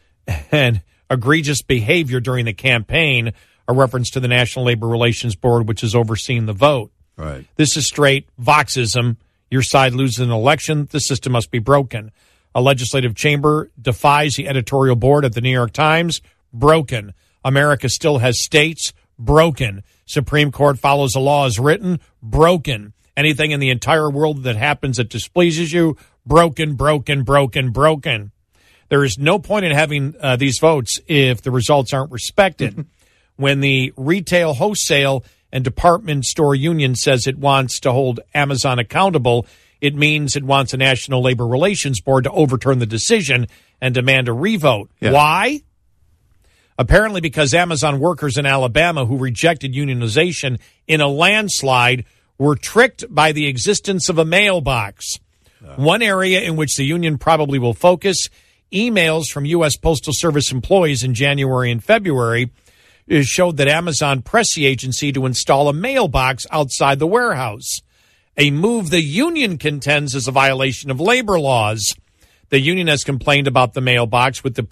and egregious behavior during the campaign, a reference to the National Labor Relations Board, which is overseeing the vote. Right. This is straight Voxism. Your side loses an election. The system must be broken. A legislative chamber defies the editorial board at the New York Times. Broken. America still has states. Broken. Supreme Court follows the law as written. Broken. Anything in the entire world that happens that displeases you, broken, broken, broken, broken. There is no point in having these votes if the results aren't respected. When the Retail, Wholesale, and Department Store Union says it wants to hold Amazon accountable, it means it wants a National Labor Relations Board to overturn the decision and demand a revote. Yeah. Why? Apparently because Amazon workers in Alabama who rejected unionization in a landslide were tricked by the existence of a mailbox. One area in which the union probably will focus, emails from U.S. Postal Service employees in January and February showed that Amazon pressed the agency to install a mailbox outside the warehouse, a move the union contends is a violation of labor laws. The union has complained about the mailbox which the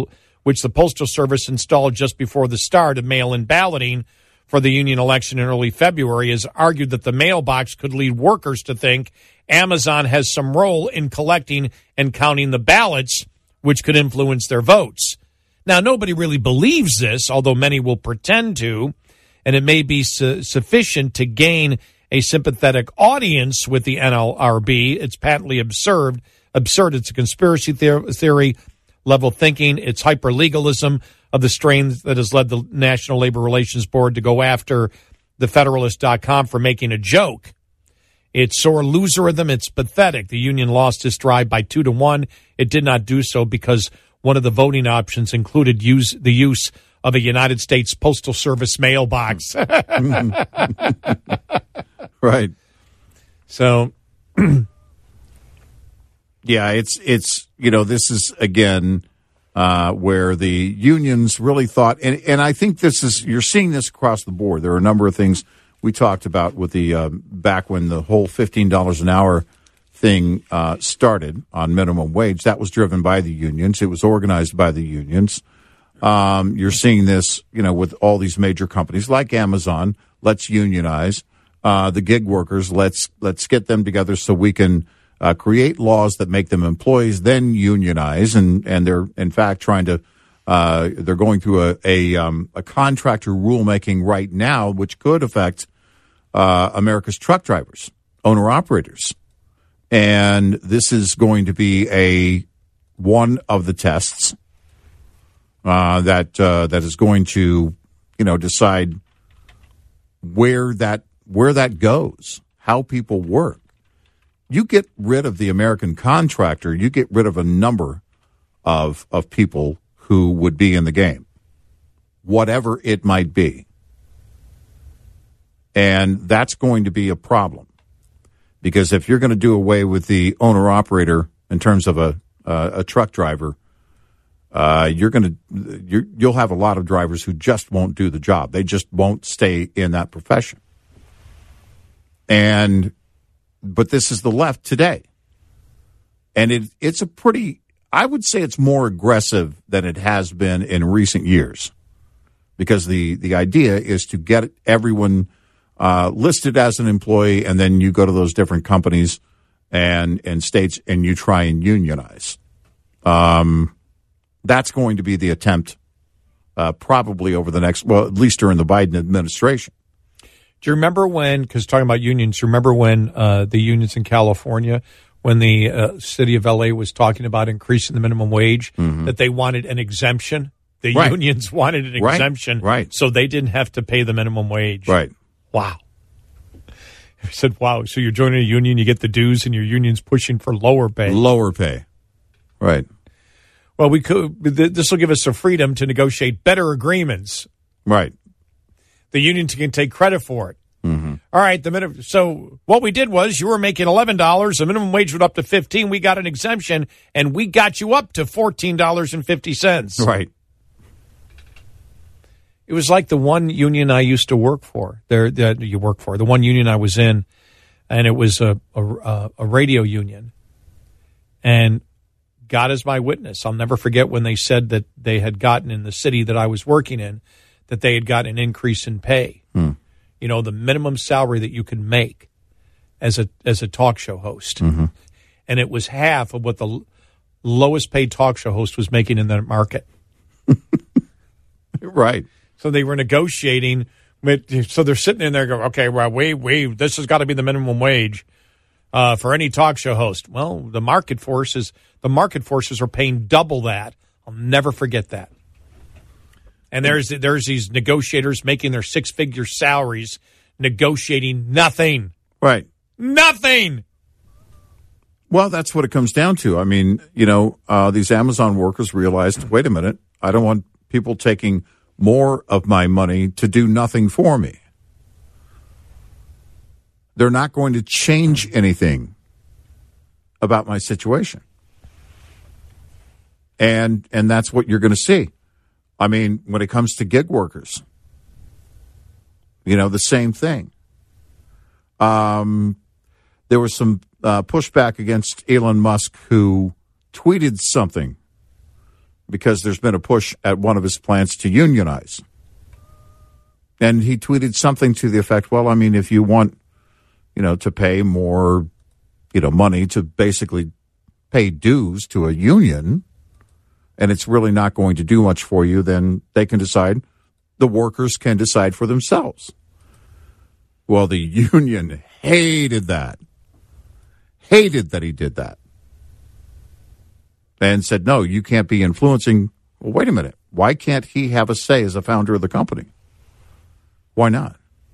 Postal Service installed just before the start of mail-in balloting for the union election in early February, has argued that the mailbox could lead workers to think Amazon has some role in collecting and counting the ballots, which could influence their votes. Now, nobody really believes this, although many will pretend to, and it may be sufficient to gain a sympathetic audience with the NLRB. It's patently absurd. It's a conspiracy theory level thinking. It's hyper-legalism of the strain that has led the National Labor Relations Board to go after thefederalist.com for making a joke. It's sore loserism. It's pathetic. The union lost its drive by 2-1. It did not do so because one of the voting options included the use of a United States Postal Service mailbox. Right. So Yeah, it's this is, again, where the unions really thought, and I think you're seeing this across the board. There are a number of things we talked about with the back when the whole $15 an hour thing started on minimum wage. That was driven by the unions. It was organized by the unions. You're seeing this, with all these major companies like Amazon. Let's unionize the gig workers. Let's get them together so we can create laws that make them employees, then unionize. And they're in fact trying to. They're going through a contractor rulemaking right now, which could affect America's truck drivers, owner operators, and this is going to be one of the tests that is going to, decide where that goes, how people work. You get rid of the American contractor, you get rid of a number of people who would be in the game, whatever it might be. And that's going to be a problem, because if you're going to do away with the owner-operator in terms of a truck driver, you'll have a lot of drivers who just won't do the job. They just won't stay in that profession. But this is the left today. And it's a pretty, I would say it's more aggressive than it has been in recent years, because the idea is to get everyone listed as an employee, and then you go to those different companies and states and you try and unionize. That's going to be the attempt probably over the next, at least during the Biden administration. Do you remember when, because talking about unions, remember when the unions in California, when the city of L.A. was talking about increasing the minimum wage, that they wanted an exemption? The unions wanted an exemption, so they didn't have to pay the minimum wage. Right. Wow. I said, wow, so you're joining a union, you get the dues, and your union's pushing for lower pay. Lower pay. Right. Well, this will give us the freedom to negotiate better agreements. Right. The unions can take credit for it. Mm-hmm. All right. So what we did was, you were making $11. The minimum wage went up to $15. We got an exemption, and we got you up to $14.50. Right. It was like the one union I used to work for. The one union I was in, and it was a radio union. And God is my witness, I'll never forget when they said that they had gotten, in the city that I was working in, that they had gotten an increase in pay. The minimum salary that you could make as a talk show host. Mm-hmm. And it was half of what the lowest paid talk show host was making in the market. Right. So they were negotiating. So they're sitting in there going, okay, well, this has got to be the minimum wage for any talk show host. Well, the market forces are paying double that. I'll never forget that. And there's these negotiators making their six-figure salaries, negotiating nothing. Right. Nothing. Well, that's what it comes down to. I mean, these Amazon workers realized, wait a minute, I don't want people taking more of my money to do nothing for me. They're not going to change anything about my situation. And that's what you're going to see. I mean, when it comes to gig workers, the same thing. There was some pushback against Elon Musk, who tweeted something because there's been a push at one of his plants to unionize. And he tweeted something to the effect, well, I mean, if you want, to pay more, money to basically pay dues to a union, and it's really not going to do much for you, then they can decide, the workers can decide for themselves. Well, the union hated that he did that, and said, no, you can't be influencing. Well, wait a minute. Why can't he have a say as a founder of the company? Why not?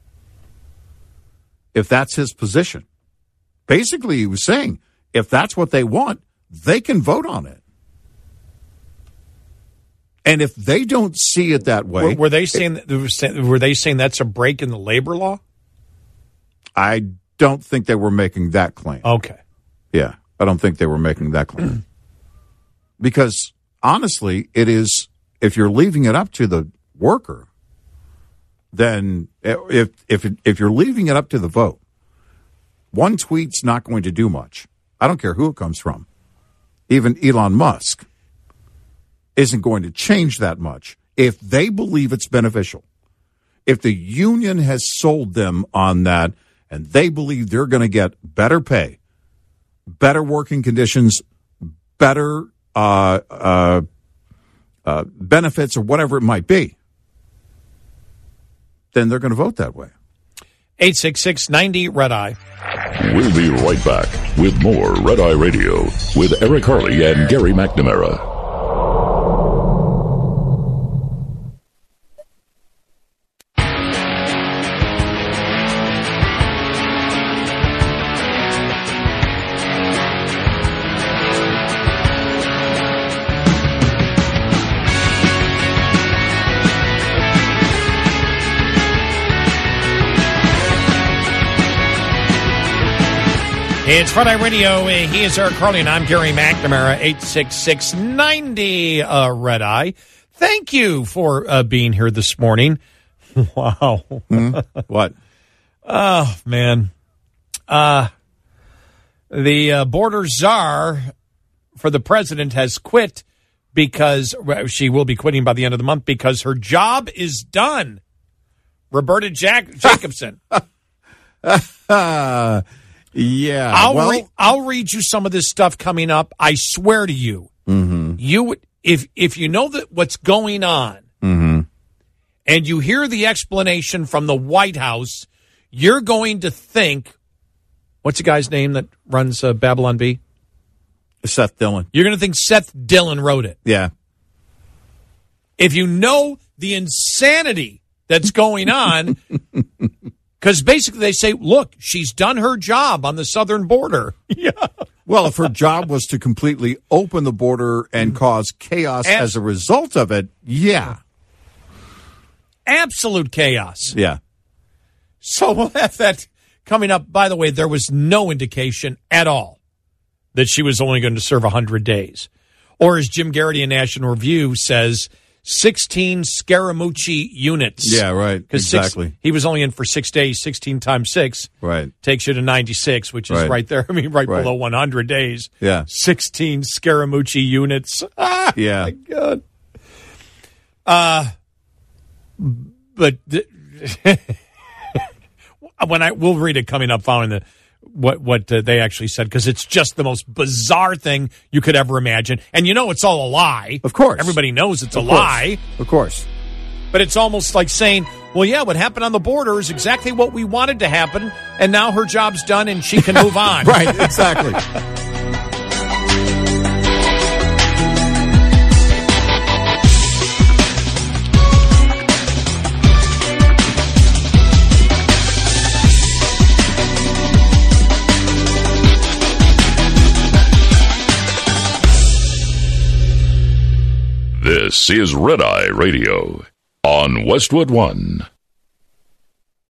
If that's his position. Basically, he was saying, if that's what they want, they can vote on it. And if they don't see it that way, were they saying that's a break in the labor law? I don't think they were making that claim. Okay. Yeah. I don't think they were making that claim. Because, honestly, it is, if you're leaving it up to the worker, then if you're leaving it up to the vote, one tweet's not going to do much. I don't care who it comes from. Even Elon Musk isn't going to change that much if they believe it's beneficial. If the union has sold them on that and they believe they're going to get better pay, better working conditions, better benefits or whatever it might be, then they're going to vote that way. 866-90-RED-EYE. We'll be right back with more Red Eye Radio with Eric Harley and Gary McNamara. It's Friday Radio. He is Eric Harley, and I'm Gary McNamara. 866-90-RED-EYE. Thank you for being here this morning. Wow. What? Oh, man. The border czar for the president has quit because she will be quitting by the end of the month because her job is done. Roberta Jacobson. Yeah, I'll read you some of this stuff coming up. I swear to you, you if you know that what's going on, and you hear the explanation from the White House, you're going to think, what's the guy's name that runs Babylon Bee? Seth Dillon. You're going to think Seth Dillon wrote it. Yeah. If you know the insanity that's going on. Because basically they say, look, she's done her job on the southern border. Yeah. Well, if her job was to completely open the border and cause chaos as a result of it, yeah. Absolute chaos. Yeah. So we'll have that coming up. By the way, there was no indication at all that she was only going to serve 100 days. Or as Jim Garrity in National Review says, 16 Scaramucci units. Yeah, right. Exactly. He was only in for 6 days. 16 times 6 takes you to 96, which is right there. I mean, right below 100 days. Yeah. 16 Scaramucci units. Yeah. My God. But we'll read it coming up following what they actually said, because it's just the most bizarre thing you could ever imagine. And you know it's all a lie. Of course. Everybody knows it's a lie. Of course. But it's almost like saying, well, yeah, what happened on the border is exactly what we wanted to happen, and now her job's done and she can move on. Right, exactly. This is Red Eye Radio on Westwood One.